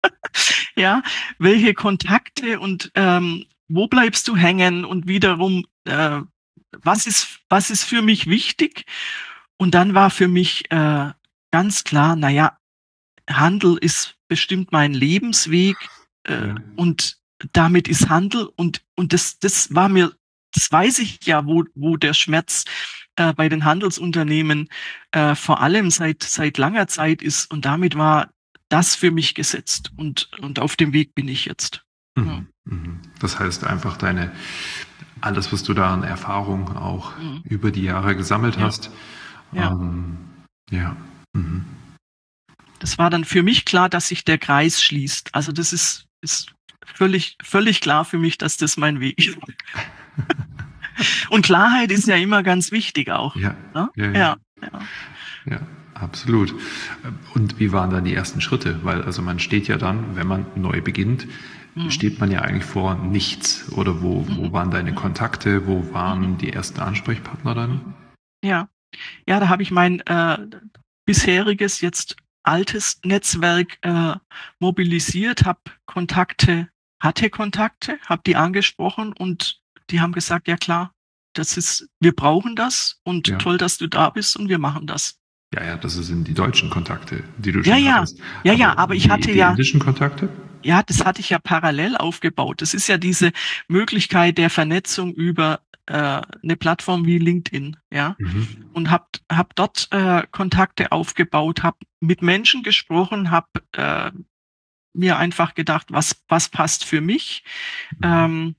ja? Welche Kontakte und ähm, wo bleibst du hängen und wiederum, äh, was ist, was ist für mich wichtig? Und dann war für mich äh, ganz klar, naja, Handel ist bestimmt mein Lebensweg. äh, Ja. und damit ist Handel und, und das, das war mir, das weiß ich ja, wo, wo der Schmerz äh, bei den Handelsunternehmen äh, vor allem seit, seit langer Zeit ist. Und damit war das für mich gesetzt. Und, und auf dem Weg bin ich jetzt. Ja. Mhm. Mhm. Das heißt einfach deine, alles, was du da an Erfahrung auch Mhm. über die Jahre gesammelt Ja. hast. Ja. Ähm, ja. Mhm. Das war dann für mich klar, dass sich der Kreis schließt. Also das ist, ist völlig, völlig klar für mich, dass das mein Weg ist. Und Klarheit ist ja immer ganz wichtig auch. Ja. Ne? Ja, ja. Ja, ja. Ja, absolut. Und wie waren dann die ersten Schritte? Weil also man steht ja dann, wenn man neu beginnt, Mhm. steht man ja eigentlich vor nichts. Oder wo, wo Mhm. waren deine Kontakte? Wo waren Mhm. die ersten Ansprechpartner dann? Ja, ja, da habe ich mein äh, bisheriges, jetzt altes Netzwerk äh, mobilisiert, habe Kontakte, hatte Kontakte, habe die angesprochen und die haben gesagt, ja klar, das ist, wir brauchen das und Ja. toll, dass du da bist und wir machen das. Ja, ja, das sind die deutschen Kontakte, die du Ja, schon ja, hattest. ja, ja, aber ich die, hatte die ja, indischen Kontakte? ja, das hatte ich ja parallel aufgebaut. Das ist ja diese Möglichkeit der Vernetzung über äh, eine Plattform wie LinkedIn, ja. Mhm. Und hab, hab dort äh, Kontakte aufgebaut, hab mit Menschen gesprochen, hab äh, mir einfach gedacht, was, was passt für mich. Mhm. Ähm,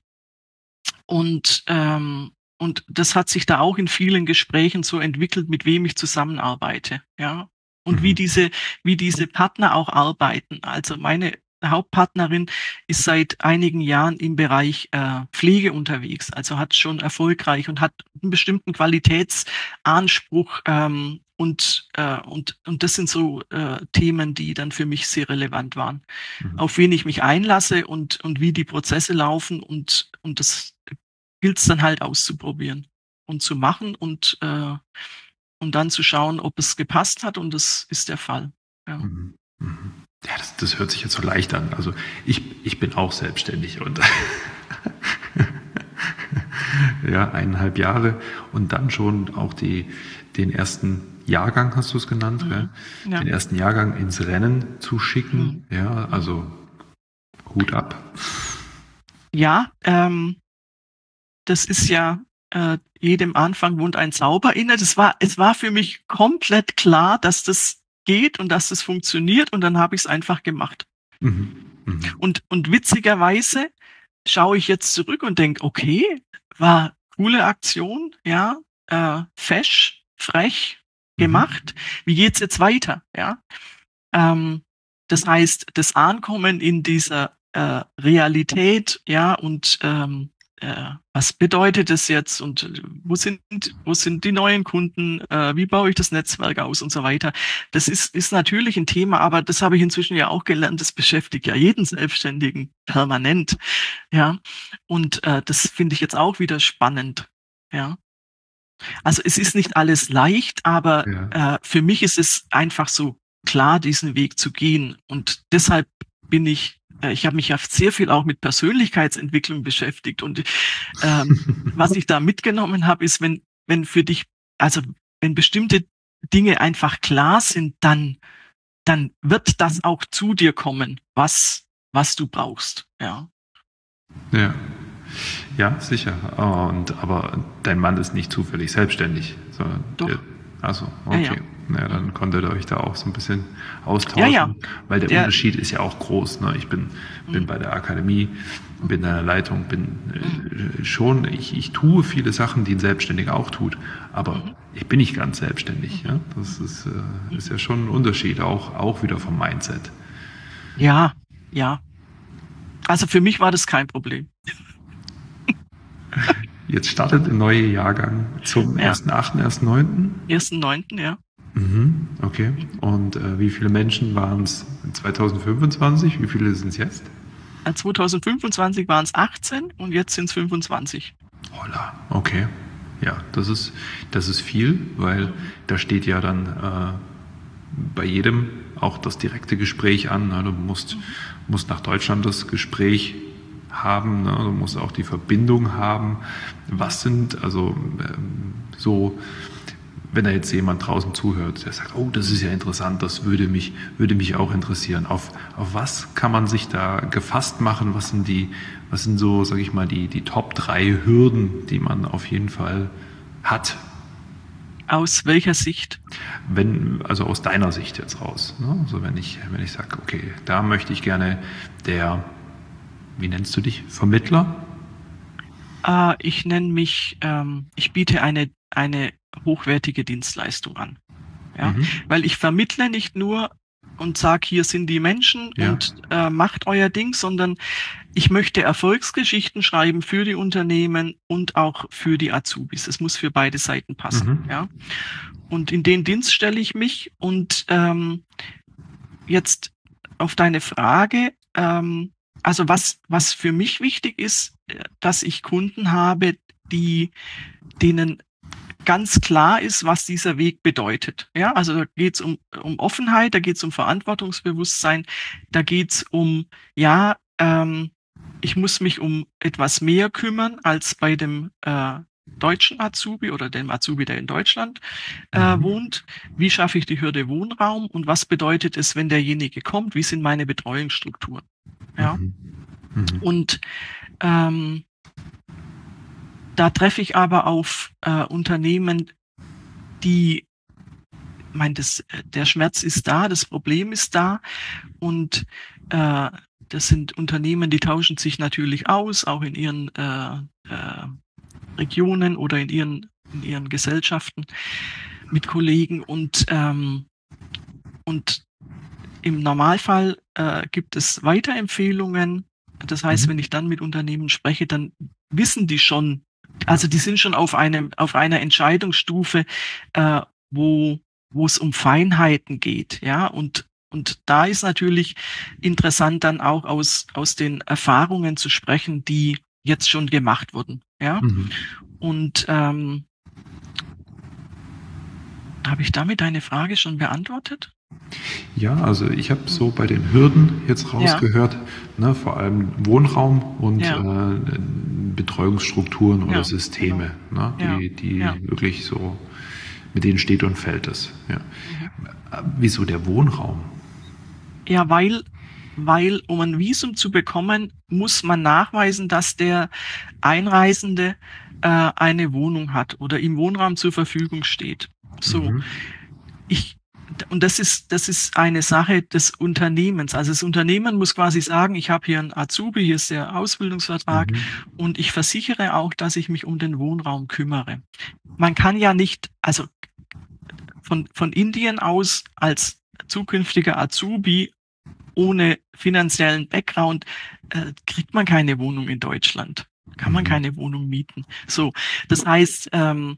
und, ähm, und das hat sich da auch in vielen Gesprächen so entwickelt, mit wem ich zusammenarbeite, ja. Und Mhm. wie diese, wie diese Partner auch arbeiten. Also meine Hauptpartnerin ist seit einigen Jahren im Bereich äh, Pflege unterwegs, also hat schon erfolgreich und hat einen bestimmten Qualitätsanspruch ähm, und, äh, und, und das sind so äh, Themen, die dann für mich sehr relevant waren. Mhm. Auf wen ich mich einlasse und, und wie die Prozesse laufen und, und das gilt es dann halt auszuprobieren und zu machen und, äh, und dann zu schauen, ob es gepasst hat und das ist der Fall. Ja. Mhm. Mhm. Ja, das, das hört sich jetzt so leicht an. Also ich, ich bin auch selbstständig und ja, eineinhalb Jahre und dann schon auch die, den ersten Jahrgang, hast du es genannt, Mhm. gell? Ja. Den ersten Jahrgang ins Rennen zu schicken. Mhm. Ja, also Hut ab. Ja, ähm, das ist ja, äh, jedem Anfang wohnt ein Zauber inne. Das war, es war für mich komplett klar, dass das geht und dass das funktioniert und dann habe ich es einfach gemacht. Mhm. Mhm. Und, und witzigerweise schaue ich jetzt zurück und denke, okay, war coole Aktion, ja, äh, fesch, frech gemacht. Wie geht's jetzt weiter, ja? Ähm, das heißt, das Ankommen in dieser äh, Realität, ja, und ähm, äh, was bedeutet das jetzt und äh, wo sind, wo sind die neuen Kunden, äh, wie baue ich das Netzwerk aus und so weiter. Das ist, ist natürlich ein Thema, aber das habe ich inzwischen ja auch gelernt, das beschäftigt ja jeden Selbstständigen permanent, ja. Und äh, das finde ich jetzt auch wieder spannend, ja. Also es ist nicht alles leicht, aber Ja. äh, für mich ist es einfach so klar, diesen Weg zu gehen. Und deshalb bin ich, äh, ich habe mich ja sehr viel auch mit Persönlichkeitsentwicklung beschäftigt. Und ähm, was ich da mitgenommen habe, ist, wenn, wenn für dich, also wenn bestimmte Dinge einfach klar sind, dann, dann wird das auch zu dir kommen, was, was du brauchst. Ja. Ja. Ja, sicher. Und, aber dein Mann ist nicht zufällig selbstständig. Sondern Doch. Der, also, Ja, okay. ja. Ja, dann konntet ihr euch da auch so ein bisschen austauschen. Ja, ja. Weil der, Der- Unterschied ist ja auch groß. Ne? Ich bin, bin Mhm. bei der Akademie, bin in der Leitung, bin äh, schon, ich, ich tue viele Sachen, die ein Selbstständiger auch tut. Aber Mhm. ich bin nicht ganz selbstständig. Ja? Das ist, äh, ist ja schon ein Unterschied, auch, auch wieder vom Mindset. Ja, ja. Also für mich war das kein Problem. Jetzt startet der neue Jahrgang zum Ja. ersten achten, ersten neunten ersten neunten ja. Mhm, okay. Und äh, wie viele Menschen waren es zwanzig fünfundzwanzig? Wie viele sind es jetzt? Äh, zwanzig fünfundzwanzig waren es achtzehn und jetzt sind es fünfundzwanzig. Holla, okay. Ja, das ist, das ist viel, weil da steht ja dann äh, bei jedem auch das direkte Gespräch an. Ne? Du musst, musst nach Deutschland das Gespräch haben, ne? Du musst auch die Verbindung haben. Was sind also ähm, so wenn da jetzt jemand draußen zuhört, der sagt, oh, das ist ja interessant, das würde mich, würde mich auch interessieren. Auf, auf was kann man sich da gefasst machen? Was sind die, was sind so, sage ich mal, die, die Top drei Hürden, die man auf jeden Fall hat? Aus welcher Sicht? Wenn, also aus deiner Sicht jetzt raus. Ne? Also wenn ich, wenn ich sage, okay, da möchte ich gerne der, wie nennst du dich, Vermittler? Äh, ich nenne mich, ähm, ich biete eine, eine hochwertige Dienstleistung an. Ja, Mhm. weil ich vermittle nicht nur und sage, hier sind die Menschen Ja. und äh, macht euer Ding, sondern ich möchte Erfolgsgeschichten schreiben für die Unternehmen und auch für die Azubis. Es muss für beide Seiten passen. Mhm. Ja, und in den Dienst stelle ich mich. Und ähm, jetzt auf deine Frage, ähm, also was was für mich wichtig ist, dass ich Kunden habe, die denen ganz klar ist, was dieser Weg bedeutet. Ja, also da geht es um, um Offenheit, da geht es um Verantwortungsbewusstsein, da geht es um, ja, ähm, ich muss mich um etwas mehr kümmern als bei dem äh, deutschen Azubi oder dem Azubi, der in Deutschland äh, Mhm. wohnt. Wie schaffe ich die Hürde Wohnraum und was bedeutet es, wenn derjenige kommt? Wie sind meine Betreuungsstrukturen? Ja, Mhm. Mhm. und ähm, da treffe ich aber auf äh, Unternehmen, die, ich meine, das, der Schmerz ist da, das Problem ist da und äh, das sind Unternehmen, die tauschen sich natürlich aus, auch in ihren äh, äh, Regionen oder in ihren, in ihren Gesellschaften mit Kollegen und, ähm, und im Normalfall äh, gibt es Weiterempfehlungen. Das heißt, Mhm. wenn ich dann mit Unternehmen spreche, dann wissen die schon, also die sind schon auf einem, auf einer Entscheidungsstufe, äh, wo, wo es um Feinheiten geht, ja, und, und da ist natürlich interessant, dann auch aus, aus den Erfahrungen zu sprechen, die jetzt schon gemacht wurden, ja. Mhm. Und ähm, habe ich damit deine Frage schon beantwortet? Ja, also ich habe so bei den Hürden jetzt rausgehört, ne, vor allem Wohnraum und Ja. äh, Betreuungsstrukturen oder Ja, Systeme, genau. ne, die, Ja, die ja. wirklich so, mit denen steht und fällt es. Ja. Mhm. Äh, Wieso der Wohnraum? Ja, weil, weil, um ein Visum zu bekommen, muss man nachweisen, dass der Einreisende äh, eine Wohnung hat oder ihm Wohnraum zur Verfügung steht. So, Mhm. ich, und das ist, das ist eine Sache des Unternehmens. Also das Unternehmen muss quasi sagen, ich habe hier einen Azubi, hier ist der Ausbildungsvertrag Mhm. und ich versichere auch, dass ich mich um den Wohnraum kümmere. Man kann ja nicht, also von, von Indien aus als zukünftiger Azubi ohne finanziellen Background äh, kriegt man keine Wohnung in Deutschland. Kann man Mhm. keine Wohnung mieten. So, das heißt, ähm,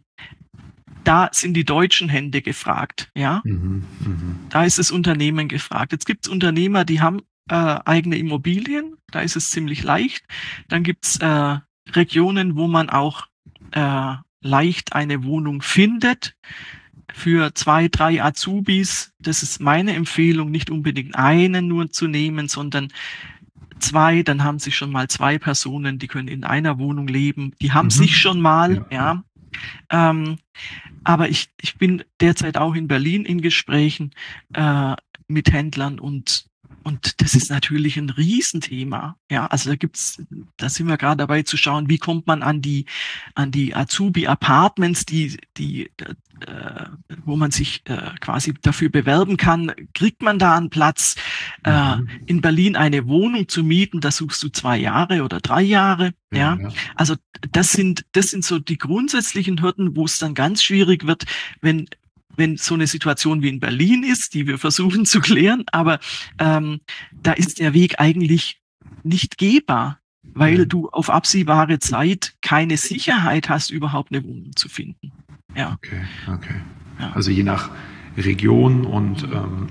da sind die deutschen Hände gefragt, ja. Mhm. Mhm. Da ist das Unternehmen gefragt. Jetzt gibt es Unternehmer, die haben äh, eigene Immobilien, da ist es ziemlich leicht. Dann gibt es äh, Regionen, wo man auch äh, leicht eine Wohnung findet für zwei, drei Azubis. Das ist meine Empfehlung, nicht unbedingt einen nur zu nehmen, sondern zwei, dann haben sich schon mal zwei Personen, die können in einer Wohnung leben. Die haben Mhm. sich schon mal, Ja, ja. ja. Ähm, aber ich, ich bin derzeit auch in Berlin in Gesprächen äh, mit Händlern und und das ist natürlich ein Riesenthema. Ja, also da gibt's, da sind wir gerade dabei zu schauen, wie kommt man an die an die Azubi-Apartments, die die äh, wo man sich äh, quasi dafür bewerben kann. Kriegt man da einen Platz? Äh, Mhm. in Berlin eine Wohnung zu mieten, da suchst du zwei Jahre oder drei Jahre. Ja, Ja, ja. also das sind das sind so die grundsätzlichen Hürden, wo es dann ganz schwierig wird, wenn wenn so eine Situation wie in Berlin ist, die wir versuchen zu klären, aber ähm, da ist der Weg eigentlich nicht gehbar, weil Ja. du auf absehbare Zeit keine Sicherheit hast, überhaupt eine Wohnung zu finden. Ja. Okay, okay. Ja. Also je nach Region und ähm,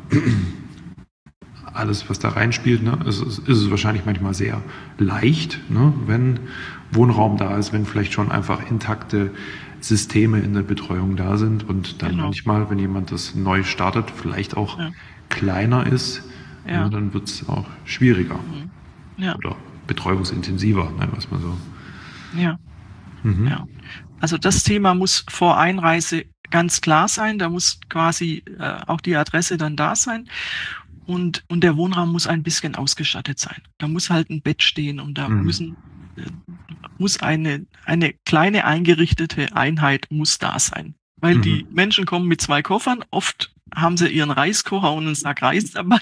alles, was da reinspielt, ne, ist, ist es wahrscheinlich manchmal sehr leicht, ne, wenn Wohnraum da ist, wenn vielleicht schon einfach intakte Systeme in der Betreuung da sind und dann Genau. manchmal, wenn jemand das neu startet, vielleicht auch Ja. kleiner ist, Ja. ne, dann wird es auch schwieriger Mhm. Ja. oder betreuungsintensiver, nennen wir es mal so. Ja. Mhm. Ja. Also das Thema muss vor Einreise ganz klar sein, da muss quasi äh, auch die Adresse dann da sein. Und, und der Wohnraum muss ein bisschen ausgestattet sein. Da muss halt ein Bett stehen und da Mhm. müssen, äh, muss eine, eine kleine eingerichtete Einheit muss da sein. Weil die Mhm. Menschen kommen mit zwei Koffern, oft haben sie ihren Reiskocher und einen Sack Reis dabei.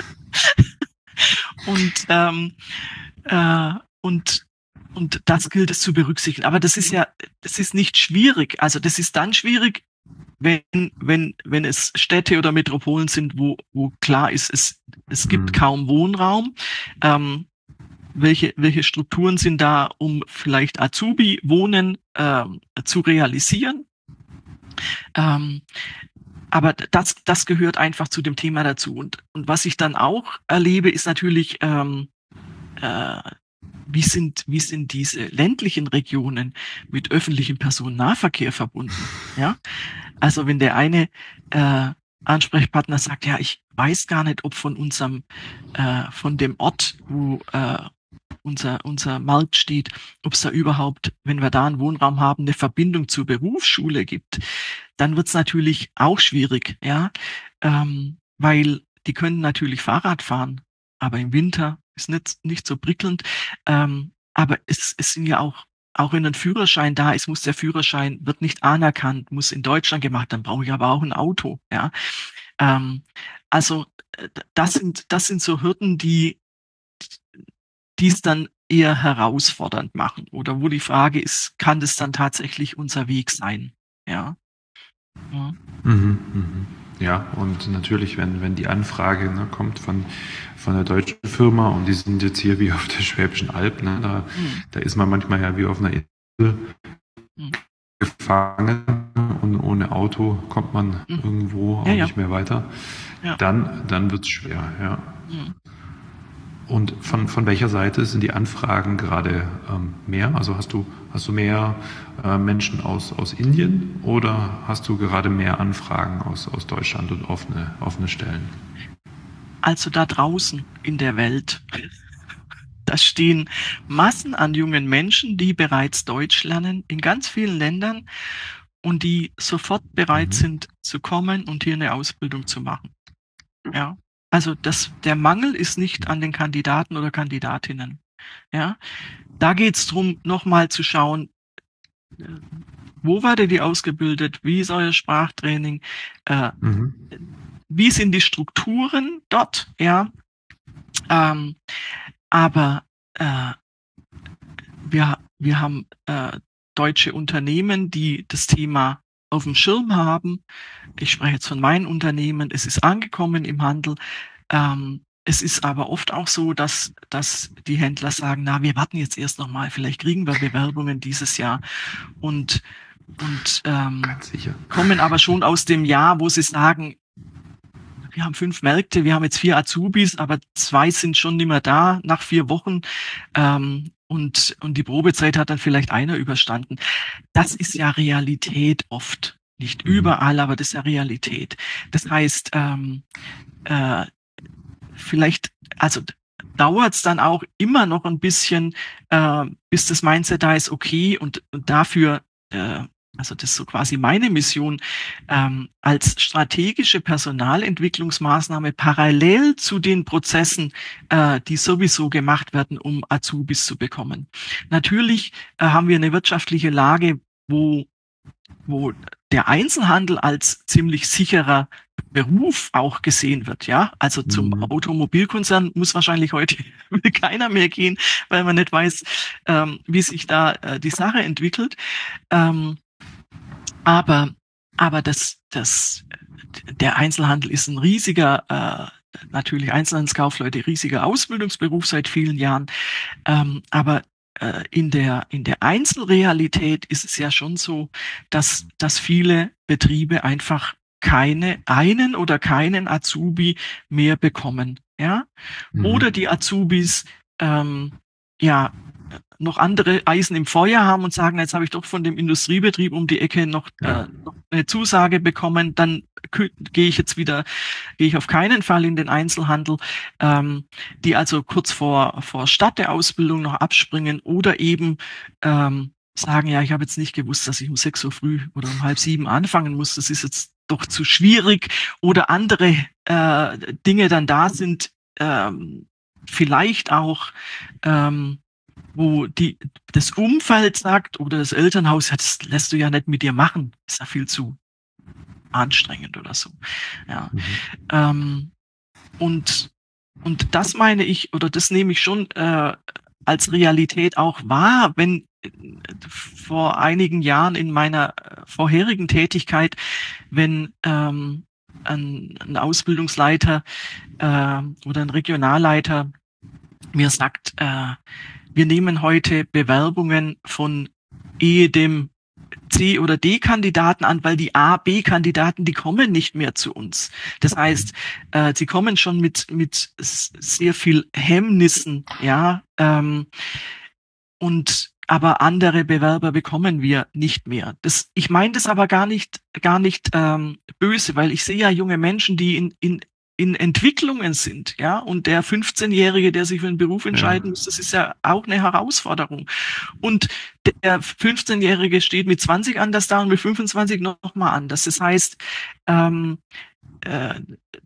Und, ähm, äh, und, und das gilt es zu berücksichtigen. Aber das ist ja, das ist nicht schwierig. Also das ist dann schwierig, wenn, wenn, wenn es Städte oder Metropolen sind, wo, wo klar ist, es, es gibt Mhm. kaum Wohnraum. Ähm, welche, welche Strukturen sind da, um vielleicht Azubi-Wohnen ähm, zu realisieren? Ähm, aber das, das gehört einfach zu dem Thema dazu. Und, und was ich dann auch erlebe, ist natürlich, ähm, äh, wie sind, wie sind diese ländlichen Regionen mit öffentlichem Personennahverkehr verbunden? Ja, also wenn der eine äh, Ansprechpartner sagt, ja, ich weiß gar nicht, ob von unserem, äh, von dem Ort, wo äh, unser, unser Markt steht, ob es da überhaupt, wenn wir da einen Wohnraum haben, eine Verbindung zur Berufsschule gibt, dann wird es natürlich auch schwierig, ja, ähm, weil die können natürlich Fahrrad fahren, aber im Winter ist nicht, nicht so prickelnd. Ähm, aber es, es sind ja auch, auch wenn ein Führerschein da ist, muss der Führerschein, wird nicht anerkannt, muss in Deutschland gemacht, dann brauche ich aber auch ein Auto, ja. Ähm, also äh, das sind, das sind so Hürden, die die es dann eher herausfordernd machen oder wo die Frage ist, kann das dann tatsächlich unser Weg sein? Ja. Ja. Mhm. Mhm. Ja, und natürlich, wenn, wenn die Anfrage, ne, kommt von, von der deutschen Firma und die sind jetzt hier wie auf der Schwäbischen Alb, ne, da, Hm. da ist man manchmal ja wie auf einer Insel Hm. gefangen und ohne Auto kommt man Hm. irgendwo Ja, auch ja. nicht mehr weiter. Ja. Dann, dann wird es schwer, ja. Hm. Und von, von welcher Seite sind die Anfragen gerade ähm, mehr? Also hast du, hast du mehr äh, Menschen aus, aus Indien oder hast du gerade mehr Anfragen aus, aus Deutschland und offene, offene Stellen? Also da draußen in der Welt, da stehen Massen an jungen Menschen, die bereits Deutsch lernen in ganz vielen Ländern und die sofort bereit Mhm. sind zu kommen und hier eine Ausbildung zu machen. Ja. Also das, der Mangel ist nicht an den Kandidaten oder Kandidatinnen. Ja. Da geht's drum, nochmal zu schauen, äh, wo werdet ihr ausgebildet? Wie ist euer Sprachtraining? Äh, Mhm. wie sind die Strukturen dort? Ja, ähm, aber äh, wir, wir haben äh, deutsche Unternehmen, die das Thema auf dem Schirm haben. Ich spreche jetzt von meinen Unternehmen. Es ist angekommen im Handel. Ähm, es ist aber oft auch so, dass, dass die Händler sagen, na, wir warten jetzt erst noch mal, vielleicht kriegen wir Bewerbungen dieses Jahr. Und und ähm, Ganz sicher. kommen aber schon aus dem Jahr, wo sie sagen, wir haben fünf Märkte, wir haben jetzt vier Azubis, aber zwei sind schon nicht mehr da nach vier Wochen. Ähm, und, und die Probezeit hat dann vielleicht einer überstanden. Das ist ja Realität oft. Nicht Mhm. überall, aber das ist ja Realität. Das heißt, ähm, äh, vielleicht, also dauert es dann auch immer noch ein bisschen, äh, bis das Mindset da ist, okay, und, und dafür, äh, also das ist so quasi meine Mission, ähm, als strategische Personalentwicklungsmaßnahme parallel zu den Prozessen, äh, die sowieso gemacht werden, um Azubis zu bekommen. Natürlich äh, haben wir eine wirtschaftliche Lage, wo wo der Einzelhandel als ziemlich sicherer Beruf auch gesehen wird, ja. Also zum Mhm. Automobilkonzern muss wahrscheinlich heute keiner mehr gehen, weil man nicht weiß, ähm, wie sich da äh, die Sache entwickelt. Ähm, aber, aber das, das, der Einzelhandel ist ein riesiger, äh, natürlich Einzelhandelskaufleute, riesiger Ausbildungsberuf seit vielen Jahren. Ähm, aber äh, in der, in der Einzelrealität ist es ja schon so, dass, dass viele Betriebe einfach keine, einen oder keinen Azubi mehr bekommen, ja? Oder Mhm. die Azubis, ähm, ja, noch andere Eisen im Feuer haben und sagen, jetzt habe ich doch von dem Industriebetrieb um die Ecke noch, Ja. äh, noch eine Zusage bekommen, dann gehe ich jetzt wieder, gehe ich auf keinen Fall in den Einzelhandel, ähm, die also kurz vor, vor Start der Ausbildung noch abspringen oder eben ähm, sagen, ja, ich habe jetzt nicht gewusst, dass ich um sechs Uhr früh oder um halb sieben anfangen muss. Das ist jetzt doch zu schwierig. Oder andere äh, Dinge dann da sind, ähm, vielleicht auch, ähm, wo die, das Umfeld sagt oder das Elternhaus, ja, das lässt du ja nicht mit dir machen. Ist ja viel zu anstrengend oder so. Ja. Mhm. Ähm, und, und das meine ich, oder das nehme ich schon äh, als Realität auch wahr, wenn äh, vor einigen Jahren in meiner äh, vorherigen Tätigkeit, wenn ähm, ein, ein Ausbildungsleiter äh, oder ein Regionalleiter mir sagt, äh, wir nehmen heute Bewerbungen von ehedem C- oder D-Kandidaten an, weil die A-, B-Kandidaten, die kommen nicht mehr zu uns. Das heißt, äh, sie kommen schon mit mit sehr viel Hemmnissen, ja, ähm, und aber andere Bewerber bekommen wir nicht mehr. Das, ich meine das aber gar nicht gar nicht ähm, böse, weil ich sehe ja junge Menschen, die in in in Entwicklungen sind, ja, und der fünfzehnjährige, der sich für einen Beruf entscheiden Ja. muss, das ist ja auch eine Herausforderung. Und der fünfzehnjährige steht mit zwanzig anders da und mit fünfundzwanzig noch mal anders. Das heißt, ähm, äh,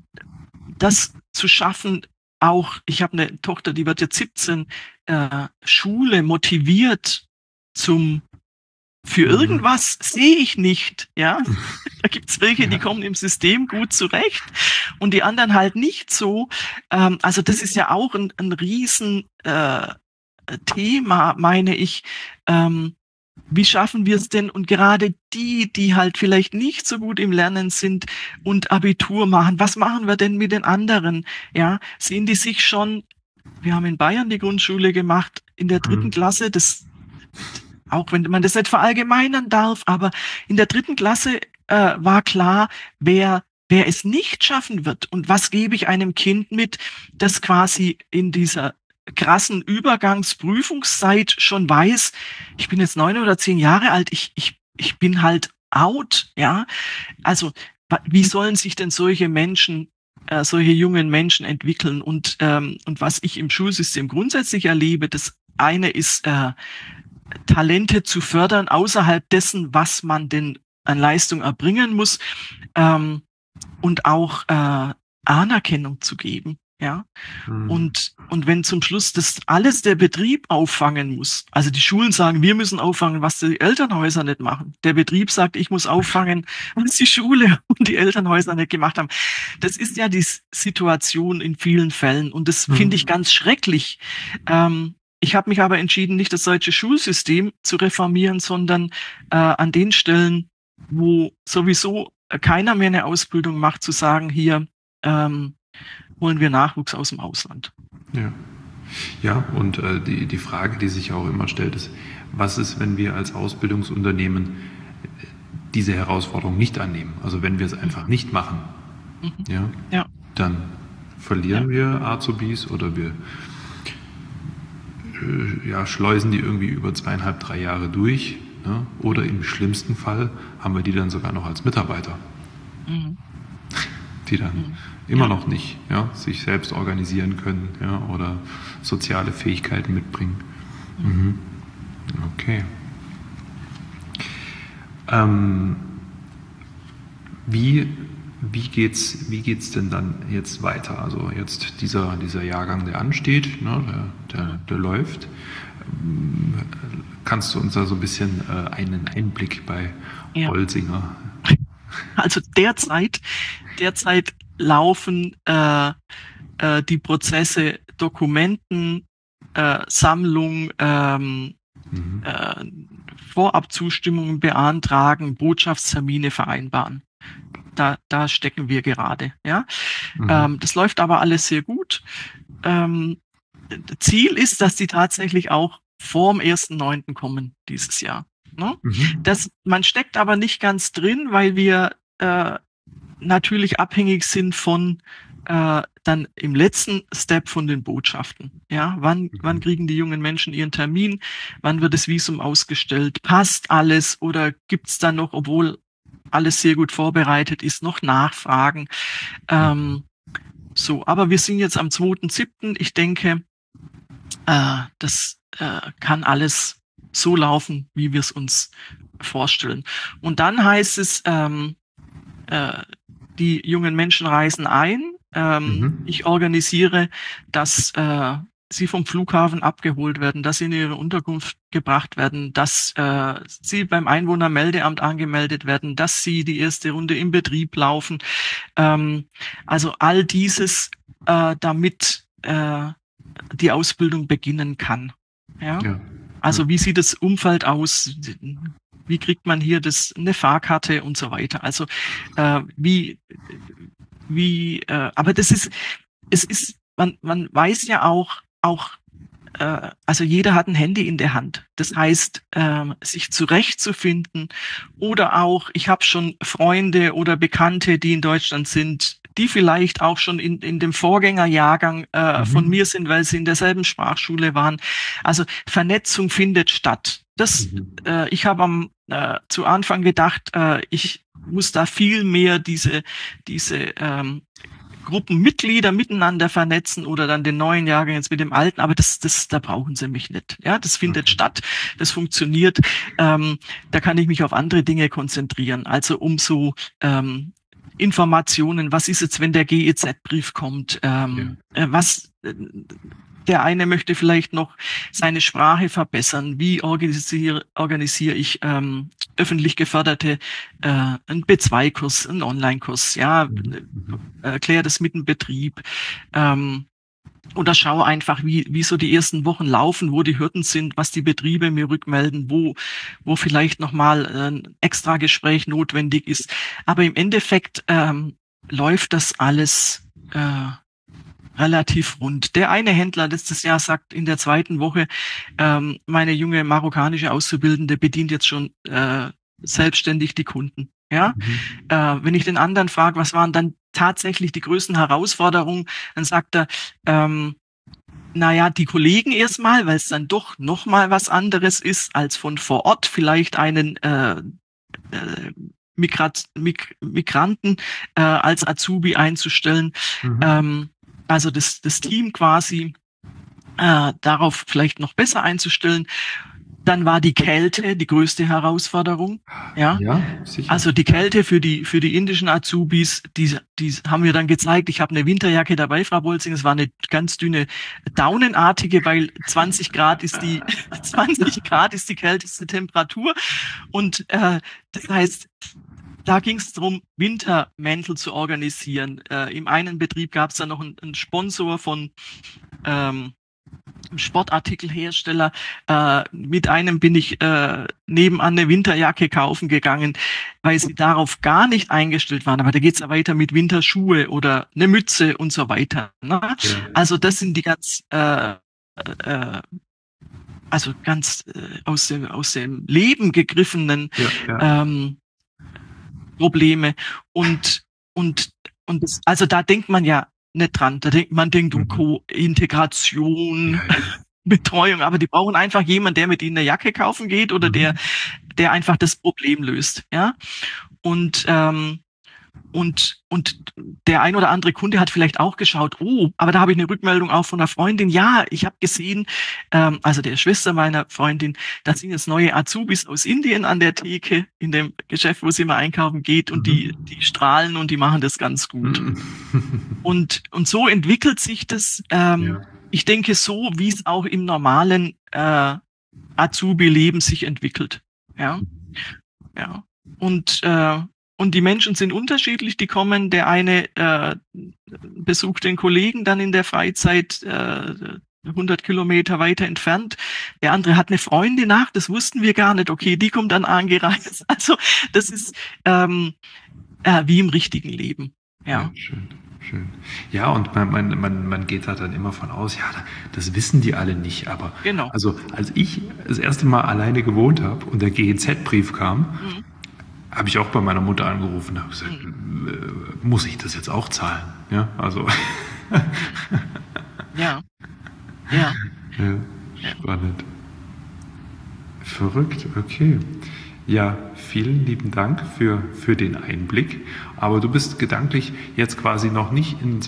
das zu schaffen, auch, ich habe eine Tochter, die wird jetzt siebzehn, äh, Schule motiviert zum für Mhm. irgendwas sehe ich nicht, ja. Da gibt's welche, die Ja. kommen im System gut zurecht und die anderen halt nicht so. Ähm, also das ist ja auch ein, ein riesen äh, Thema, meine ich. Ähm, wie schaffen wir es denn? Und gerade die, die halt vielleicht nicht so gut im Lernen sind und Abitur machen, was machen wir denn mit den anderen? Ja, sehen die sich schon, wir haben in Bayern die Grundschule gemacht, in der dritten Mhm. Klasse, das, auch wenn man das nicht verallgemeinern darf, aber in der dritten Klasse äh, war klar, wer wer es nicht schaffen wird und was gebe ich einem Kind mit, das quasi in dieser krassen Übergangsprüfungszeit schon weiß, ich bin jetzt neun oder zehn Jahre alt, ich ich ich bin halt out, ja. Also wie sollen sich denn solche Menschen, äh, solche jungen Menschen entwickeln? Und ähm, und was ich im Schulsystem grundsätzlich erlebe, das eine ist äh, Talente zu fördern außerhalb dessen, was man denn an Leistung erbringen muss, ähm, und auch äh, Anerkennung zu geben, ja. Mhm. Und und wenn zum Schluss das alles der Betrieb auffangen muss, also die Schulen sagen, wir müssen auffangen, was die Elternhäuser nicht machen. Der Betrieb sagt, ich muss auffangen, was die Schule und die Elternhäuser nicht gemacht haben. Das ist ja die Situation in vielen Fällen und das finde ich Mhm. ganz schrecklich. Ähm, ich habe mich aber entschieden, nicht das deutsche Schulsystem zu reformieren, sondern äh, an den Stellen, wo sowieso keiner mehr eine Ausbildung macht, zu sagen, hier ähm, holen wir Nachwuchs aus dem Ausland. Ja. Ja, und äh, die, die Frage, die sich auch immer stellt, ist, was ist, wenn wir als Ausbildungsunternehmen diese Herausforderung nicht annehmen? Also wenn wir es einfach nicht machen, Mhm. ja, Ja, dann verlieren ja. wir Azubis oder wir äh, ja, schleusen die irgendwie über zweieinhalb, drei Jahre durch. Ne? Oder im schlimmsten Fall haben wir die dann sogar noch als Mitarbeiter, Mhm. die dann Mhm. immer Ja. noch nicht, ja, sich selbst organisieren können, ja, oder soziale Fähigkeiten mitbringen. Mhm. Okay. Ähm, wie wie geht's, wie geht's denn dann jetzt weiter? Also jetzt dieser, dieser Jahrgang, der ansteht, ne, der, der, der läuft. Ähm, Kannst du uns da so ein bisschen äh, einen Einblick bei Ja. Bolsinger? Also derzeit, derzeit laufen äh, äh, die Prozesse Dokumenten, äh, Sammlung, ähm, Mhm. äh, Vorabzustimmungen beantragen, Botschaftstermine vereinbaren. Da, da stecken wir gerade. Ja, Mhm. ähm, das läuft aber alles sehr gut. Ähm, Ziel ist, dass die tatsächlich auch vorm ersten neunten kommen dieses Jahr. Ne? Mhm. Das, man steckt aber nicht ganz drin, weil wir äh, natürlich abhängig sind von äh, dann im letzten Step von den Botschaften. Ja, wann, wann kriegen die jungen Menschen ihren Termin? Wann wird das Visum ausgestellt? Passt alles oder gibt's da noch, obwohl alles sehr gut vorbereitet ist, noch Nachfragen? Ähm, so, aber wir sind jetzt am zweiten siebten Ich denke, äh, das äh, kann alles so laufen, wie wir es uns vorstellen. Und dann heißt es, ähm, äh, die jungen Menschen reisen ein. Ähm, Mhm. ich organisiere, dass äh, sie vom Flughafen abgeholt werden, dass sie in ihre Unterkunft gebracht werden, dass äh, sie beim Einwohnermeldeamt angemeldet werden, dass sie die erste Runde im Betrieb laufen. Ähm, also all dieses, äh, damit äh, die Ausbildung beginnen kann. Ja? Ja. Ja. Also wie sieht das Umfeld aus? Wie kriegt man hier das, eine Fahrkarte und so weiter? Also äh, wie, wie, äh, aber das ist, es ist, man, man weiß ja auch, auch, äh, also jeder hat ein Handy in der Hand. Das heißt, ähm, sich zurechtzufinden oder auch, ich habe schon Freunde oder Bekannte, die in Deutschland sind, die vielleicht auch schon in, in dem Vorgängerjahrgang äh, von Mhm. mir sind, weil sie in derselben Sprachschule waren. Also Vernetzung findet statt. Das, Mhm. äh, ich habe am äh, zu Anfang gedacht, äh, ich muss da viel mehr diese diese ähm, Gruppenmitglieder miteinander vernetzen oder dann den neuen Jahrgang jetzt mit dem alten, aber das, das, da brauchen sie mich nicht. Ja, das findet Okay. statt, das funktioniert. Ähm, da kann ich mich auf andere Dinge konzentrieren. Also um so ähm, Informationen, was ist jetzt, wenn der G E Z-Brief kommt? Ja. Ähm, äh, was äh, der eine möchte vielleicht noch seine Sprache verbessern. Wie organisiere, organisiere ich ähm, öffentlich geförderte äh, einen B zwei Kurs, einen Online-Kurs, ja, Mhm. Mhm. erkläre das mit dem Betrieb. Ähm, oder schaue einfach, wie, wie so die ersten Wochen laufen, wo die Hürden sind, was die Betriebe mir rückmelden, wo, wo vielleicht nochmal ein extra Gespräch notwendig ist. Aber im Endeffekt ähm, läuft das alles äh, relativ rund. Der eine Händler letztes Jahr sagt in der zweiten Woche, ähm, meine junge marokkanische Auszubildende bedient jetzt schon äh, selbstständig die Kunden. Ja, Mhm. äh, wenn ich den anderen frage, was waren dann tatsächlich die größten Herausforderungen, dann sagt er, ähm, naja, die Kollegen erstmal, weil es dann doch noch mal was anderes ist, als von vor Ort vielleicht einen äh, äh, Migrat, Mig, Migranten äh, als Azubi einzustellen. Mhm. Ähm, also das, das Team quasi äh, darauf vielleicht noch besser einzustellen. Dann war die Kälte die größte Herausforderung. Ja, Ja, sicher. also die Ja. Kälte für die für die indischen Azubis, die die haben wir dann gezeigt. Ich habe eine Winterjacke dabei, Frau Bolzing. Es war eine ganz dünne daunenartige, weil zwanzig Grad ist die zwanzig Grad ist die kälteste Temperatur und äh, das heißt, da ging es darum, Wintermäntel zu organisieren. Äh, Im einen Betrieb gab es dann noch einen, einen Sponsor von ähm, Sportartikelhersteller. Äh, mit einem bin ich äh, nebenan eine Winterjacke kaufen gegangen, weil sie darauf gar nicht eingestellt waren. Aber da geht's ja weiter mit Winterschuhe oder eine Mütze und so weiter. Ne? Ja. Also das sind die ganz, äh, äh, also ganz äh, aus dem aus dem Leben gegriffenen Ja. Ja. ähm, Probleme und und und das, also da denkt man ja nicht dran. Da denkt man denkt um Mhm. Integration, Ja, ja. Betreuung, aber die brauchen einfach jemanden, der mit ihnen eine Jacke kaufen geht oder der, Mhm. der einfach das Problem löst, ja. Und ähm, und und der ein oder andere Kunde hat vielleicht auch geschaut, oh, aber da habe ich eine Rückmeldung auch von einer Freundin. Ja, ich habe gesehen, ähm, also der Schwester meiner Freundin, da sind jetzt neue Azubis aus Indien an der Theke in dem Geschäft, wo sie immer einkaufen geht und die Mhm. die strahlen und die machen das ganz gut. Mhm. Und, und so entwickelt sich das, ähm, Ja. ich denke, so, wie es auch im normalen äh, Azubi-Leben sich entwickelt. Ja, ja. Und, äh, und die Menschen sind unterschiedlich, die kommen, der eine äh, besucht den Kollegen dann in der Freizeit äh, hundert Kilometer weiter entfernt. Der andere hat eine Freundin nach, das wussten wir gar nicht. Okay, die kommt dann angereist. Also das ist ähm, äh, wie im richtigen Leben. Ja, Ja, schön, schön. Ja, und man, man, man, man geht da dann immer von aus, ja, das wissen die alle nicht. Aber genau. also als ich das erste Mal alleine gewohnt habe und der G E Z-Brief kam, Mhm. habe ich auch bei meiner Mutter angerufen und habe gesagt, Mhm. äh, muss ich das jetzt auch zahlen? Ja, also. Mhm. Ja, ja, Ja, ja. spannend. Verrückt, okay. Ja, vielen lieben Dank für, für den Einblick. Aber du bist gedanklich jetzt quasi noch nicht in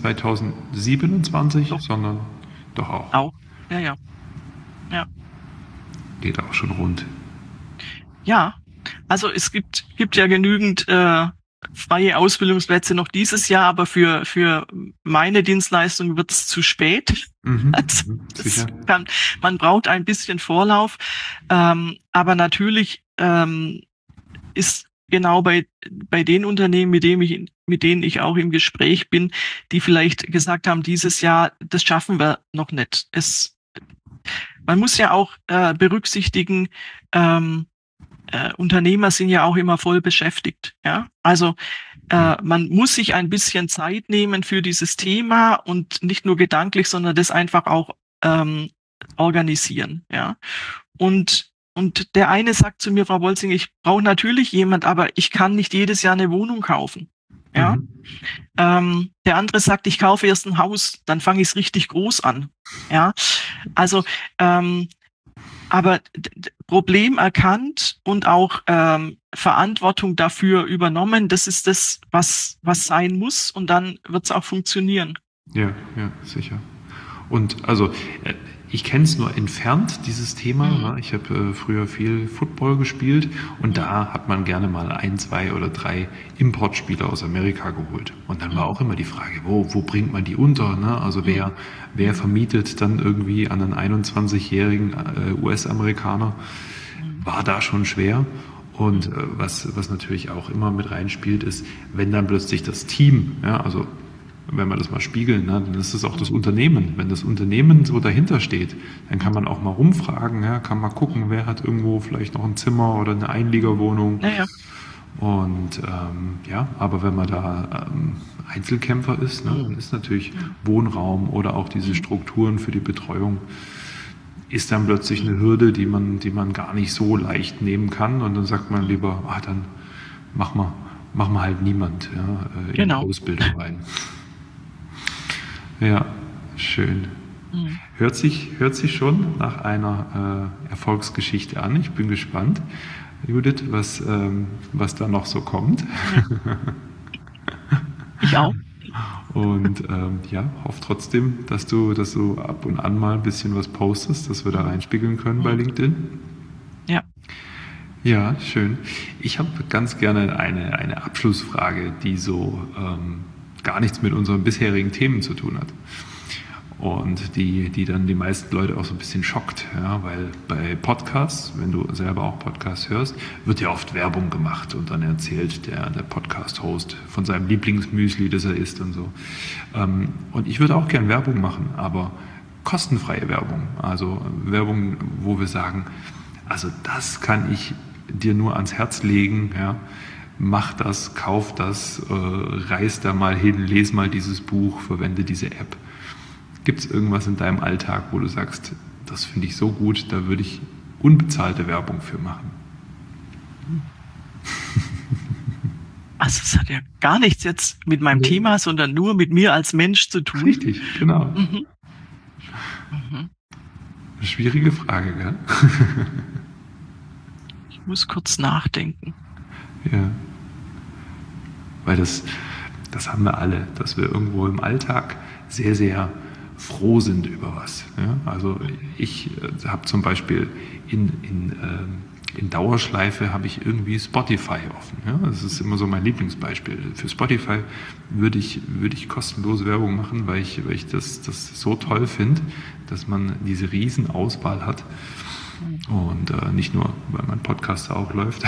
zweitausendsiebenundzwanzig, Doch, sondern doch auch. auch. Ja, ja, ja. geht auch schon rund. Ja, also es gibt, gibt ja genügend äh, freie Ausbildungsplätze noch dieses Jahr, aber für, für meine Dienstleistung wird es zu spät. Mhm. Also Mhm. das Sicher. kann, man braucht ein bisschen Vorlauf, ähm, aber natürlich ähm, ist genau bei, bei den Unternehmen, mit denen ich, mit denen ich auch im Gespräch bin, die vielleicht gesagt haben, dieses Jahr, das schaffen wir noch nicht. Es, man muss ja auch äh, berücksichtigen, ähm, äh, Unternehmer sind ja auch immer voll beschäftigt. Ja, also Ja. äh, man muss sich ein bisschen Zeit nehmen für dieses Thema und nicht nur gedanklich, sondern das einfach auch ähm, organisieren. Ja, und und der eine sagt zu mir, Frau Bolzing, ich brauche natürlich jemand, aber ich kann nicht jedes Jahr eine Wohnung kaufen. Ja, Mhm. ähm, der andere sagt, ich kaufe erst ein Haus, dann fange ich es richtig groß an. Ja, also ähm, aber d- d- Problem erkannt und auch ähm, Verantwortung dafür übernommen, das ist das, was, was sein muss und dann wird es auch funktionieren. Ja, ja, sicher. Und also, äh, ich kenne es nur entfernt, dieses Thema. Mhm. Ne? Ich habe äh, früher viel Football gespielt und Mhm. da hat man gerne mal ein, zwei oder drei Importspieler aus Amerika geholt. Und dann war Mhm. auch immer die Frage, wo, wo bringt man die unter? Ne? Also wer, wer vermietet dann irgendwie an einen einundzwanzigjährigen äh, U S-Amerikaner? Mhm. War da schon schwer. Und Mhm. äh, was, was natürlich auch immer mit reinspielt, ist, wenn dann plötzlich das Team, ja, also wenn wir das mal spiegeln, ne, dann ist es auch das Mhm. Unternehmen. Wenn das Unternehmen so dahinter steht, dann kann man auch mal rumfragen, ja, kann mal gucken, wer hat irgendwo vielleicht noch ein Zimmer oder eine Einliegerwohnung. Naja. Und ähm, ja, aber wenn man da ähm, Einzelkämpfer ist, ne, dann ist natürlich Mhm. Wohnraum oder auch diese Mhm. Strukturen für die Betreuung ist dann plötzlich eine Hürde, die man, die man gar nicht so leicht nehmen kann. Und dann sagt man lieber, ah, dann mach mal, mach mal halt niemand ja, äh, in die Genau. Ausbildung rein. Ja, schön. Mhm. Hört sich, hört sich schon nach einer äh, Erfolgsgeschichte an. Ich bin gespannt, Judith, was, ähm, was da noch so kommt. Ja. Ich auch. Und ähm, ja, hoffe trotzdem, dass du, dass du ab und an mal ein bisschen was postest, dass wir da Mhm. reinspiegeln können bei Mhm. LinkedIn. Ja. Ja, schön. Ich habe ganz gerne eine, eine Abschlussfrage, die so ähm, gar nichts mit unseren bisherigen Themen zu tun hat. Und die, die dann die meisten Leute auch so ein bisschen schockt, ja, weil bei Podcasts, wenn du selber auch Podcasts hörst, wird ja oft Werbung gemacht und dann erzählt der, der Podcast-Host von seinem Lieblingsmüsli, das er isst und so. Ähm, und ich würde auch gern Werbung machen, aber kostenfreie Werbung. Also Werbung, wo wir sagen, also das kann ich dir nur ans Herz legen, ja. Mach das, kauf das, äh, reis da mal hin, les mal dieses Buch, verwende diese App. Gibt es irgendwas in deinem Alltag, wo du sagst, das finde ich so gut, da würde ich unbezahlte Werbung für machen? Also es hat ja gar nichts jetzt mit meinem Thema, sondern nur mit mir als Mensch zu tun. Richtig, genau. Mhm. Mhm. Eine schwierige Frage, gell? Ich muss kurz nachdenken. Ja. Weil das, das haben wir alle, dass wir irgendwo im Alltag sehr, sehr froh sind über was. Ja? Also ich äh, habe zum Beispiel in, in, äh, in Dauerschleife habe ich irgendwie Spotify offen. Ja? Das ist immer so mein Lieblingsbeispiel. Für Spotify würde ich, würde ich kostenlose Werbung machen, weil ich, weil ich das, das so toll finde, dass man diese riesen Auswahl hat. Und äh, nicht nur, weil mein Podcast auch läuft.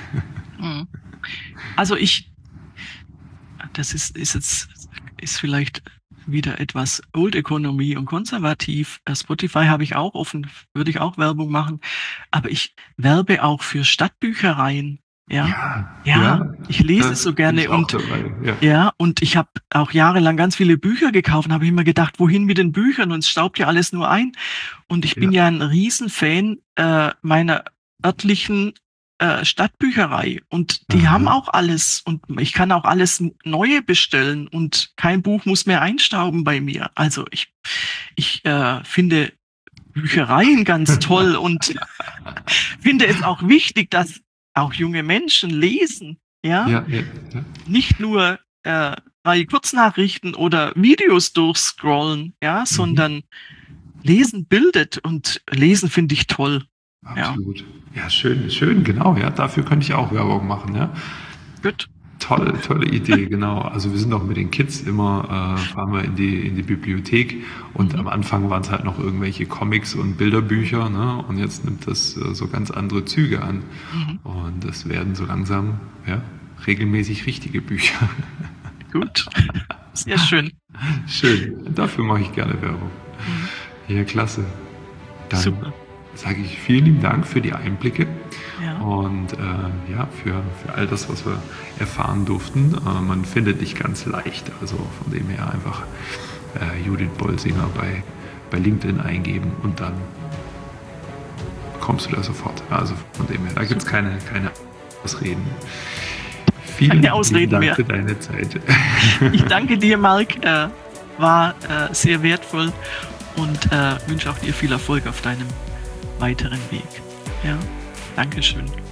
Also ich, das ist, ist jetzt, ist vielleicht wieder etwas Old Economy und konservativ. Spotify habe ich auch offen, würde ich auch Werbung machen. Aber ich werbe auch für Stadtbüchereien. Ja, Ja, ja, ja, ich lese das so bin ich gerne auch und dabei. Ja. ja, und ich habe auch jahrelang ganz viele Bücher gekauft und habe immer gedacht, wohin mit den Büchern? Und es staubt ja alles nur ein. Und ich bin Ja. ja ein Riesenfan äh, meiner örtlichen äh, Stadtbücherei. Und die Aha. haben auch alles. Und ich kann auch alles Neue bestellen. Und kein Buch muss mehr einstauben bei mir. Also ich, ich äh, finde Büchereien ganz toll und finde es auch wichtig, dass auch junge Menschen lesen. Ja, Ja, ja, ja. nicht nur äh, drei Kurznachrichten oder Videos durchscrollen, ja, Mhm. sondern Lesen bildet und Lesen finde ich toll. Absolut. Ja, schön, schön, genau. Ja, dafür könnte ich auch Werbung machen. Ja. Gut. Tolle, tolle Idee, genau. Also wir sind auch mit den Kids immer, äh, fahren wir in die, in die Bibliothek und Mhm. am Anfang waren es halt noch irgendwelche Comics und Bilderbücher, ne? Und jetzt nimmt das äh, so ganz andere Züge an. Mhm. Und es werden so langsam, ja, regelmäßig richtige Bücher. Gut. Sehr schön. Schön. Dafür mache ich gerne Werbung. Mhm. Ja, klasse. Dann Super. sage ich vielen lieben Dank für die Einblicke. Ja. Und äh, ja, für, für all das, was wir erfahren durften. Äh, man findet dich ganz leicht. Also von dem her einfach äh, Judith Bolsinger bei, bei LinkedIn eingeben und dann kommst du da sofort. Also von dem her, da gibt es keine, keine Ausreden. Vielen Keine Ausreden Dank mehr. für deine Zeit. Ich danke dir, Marc. Äh, war äh, sehr wertvoll und äh, wünsche auch dir viel Erfolg auf deinem weiteren Weg. Ja, Dankeschön.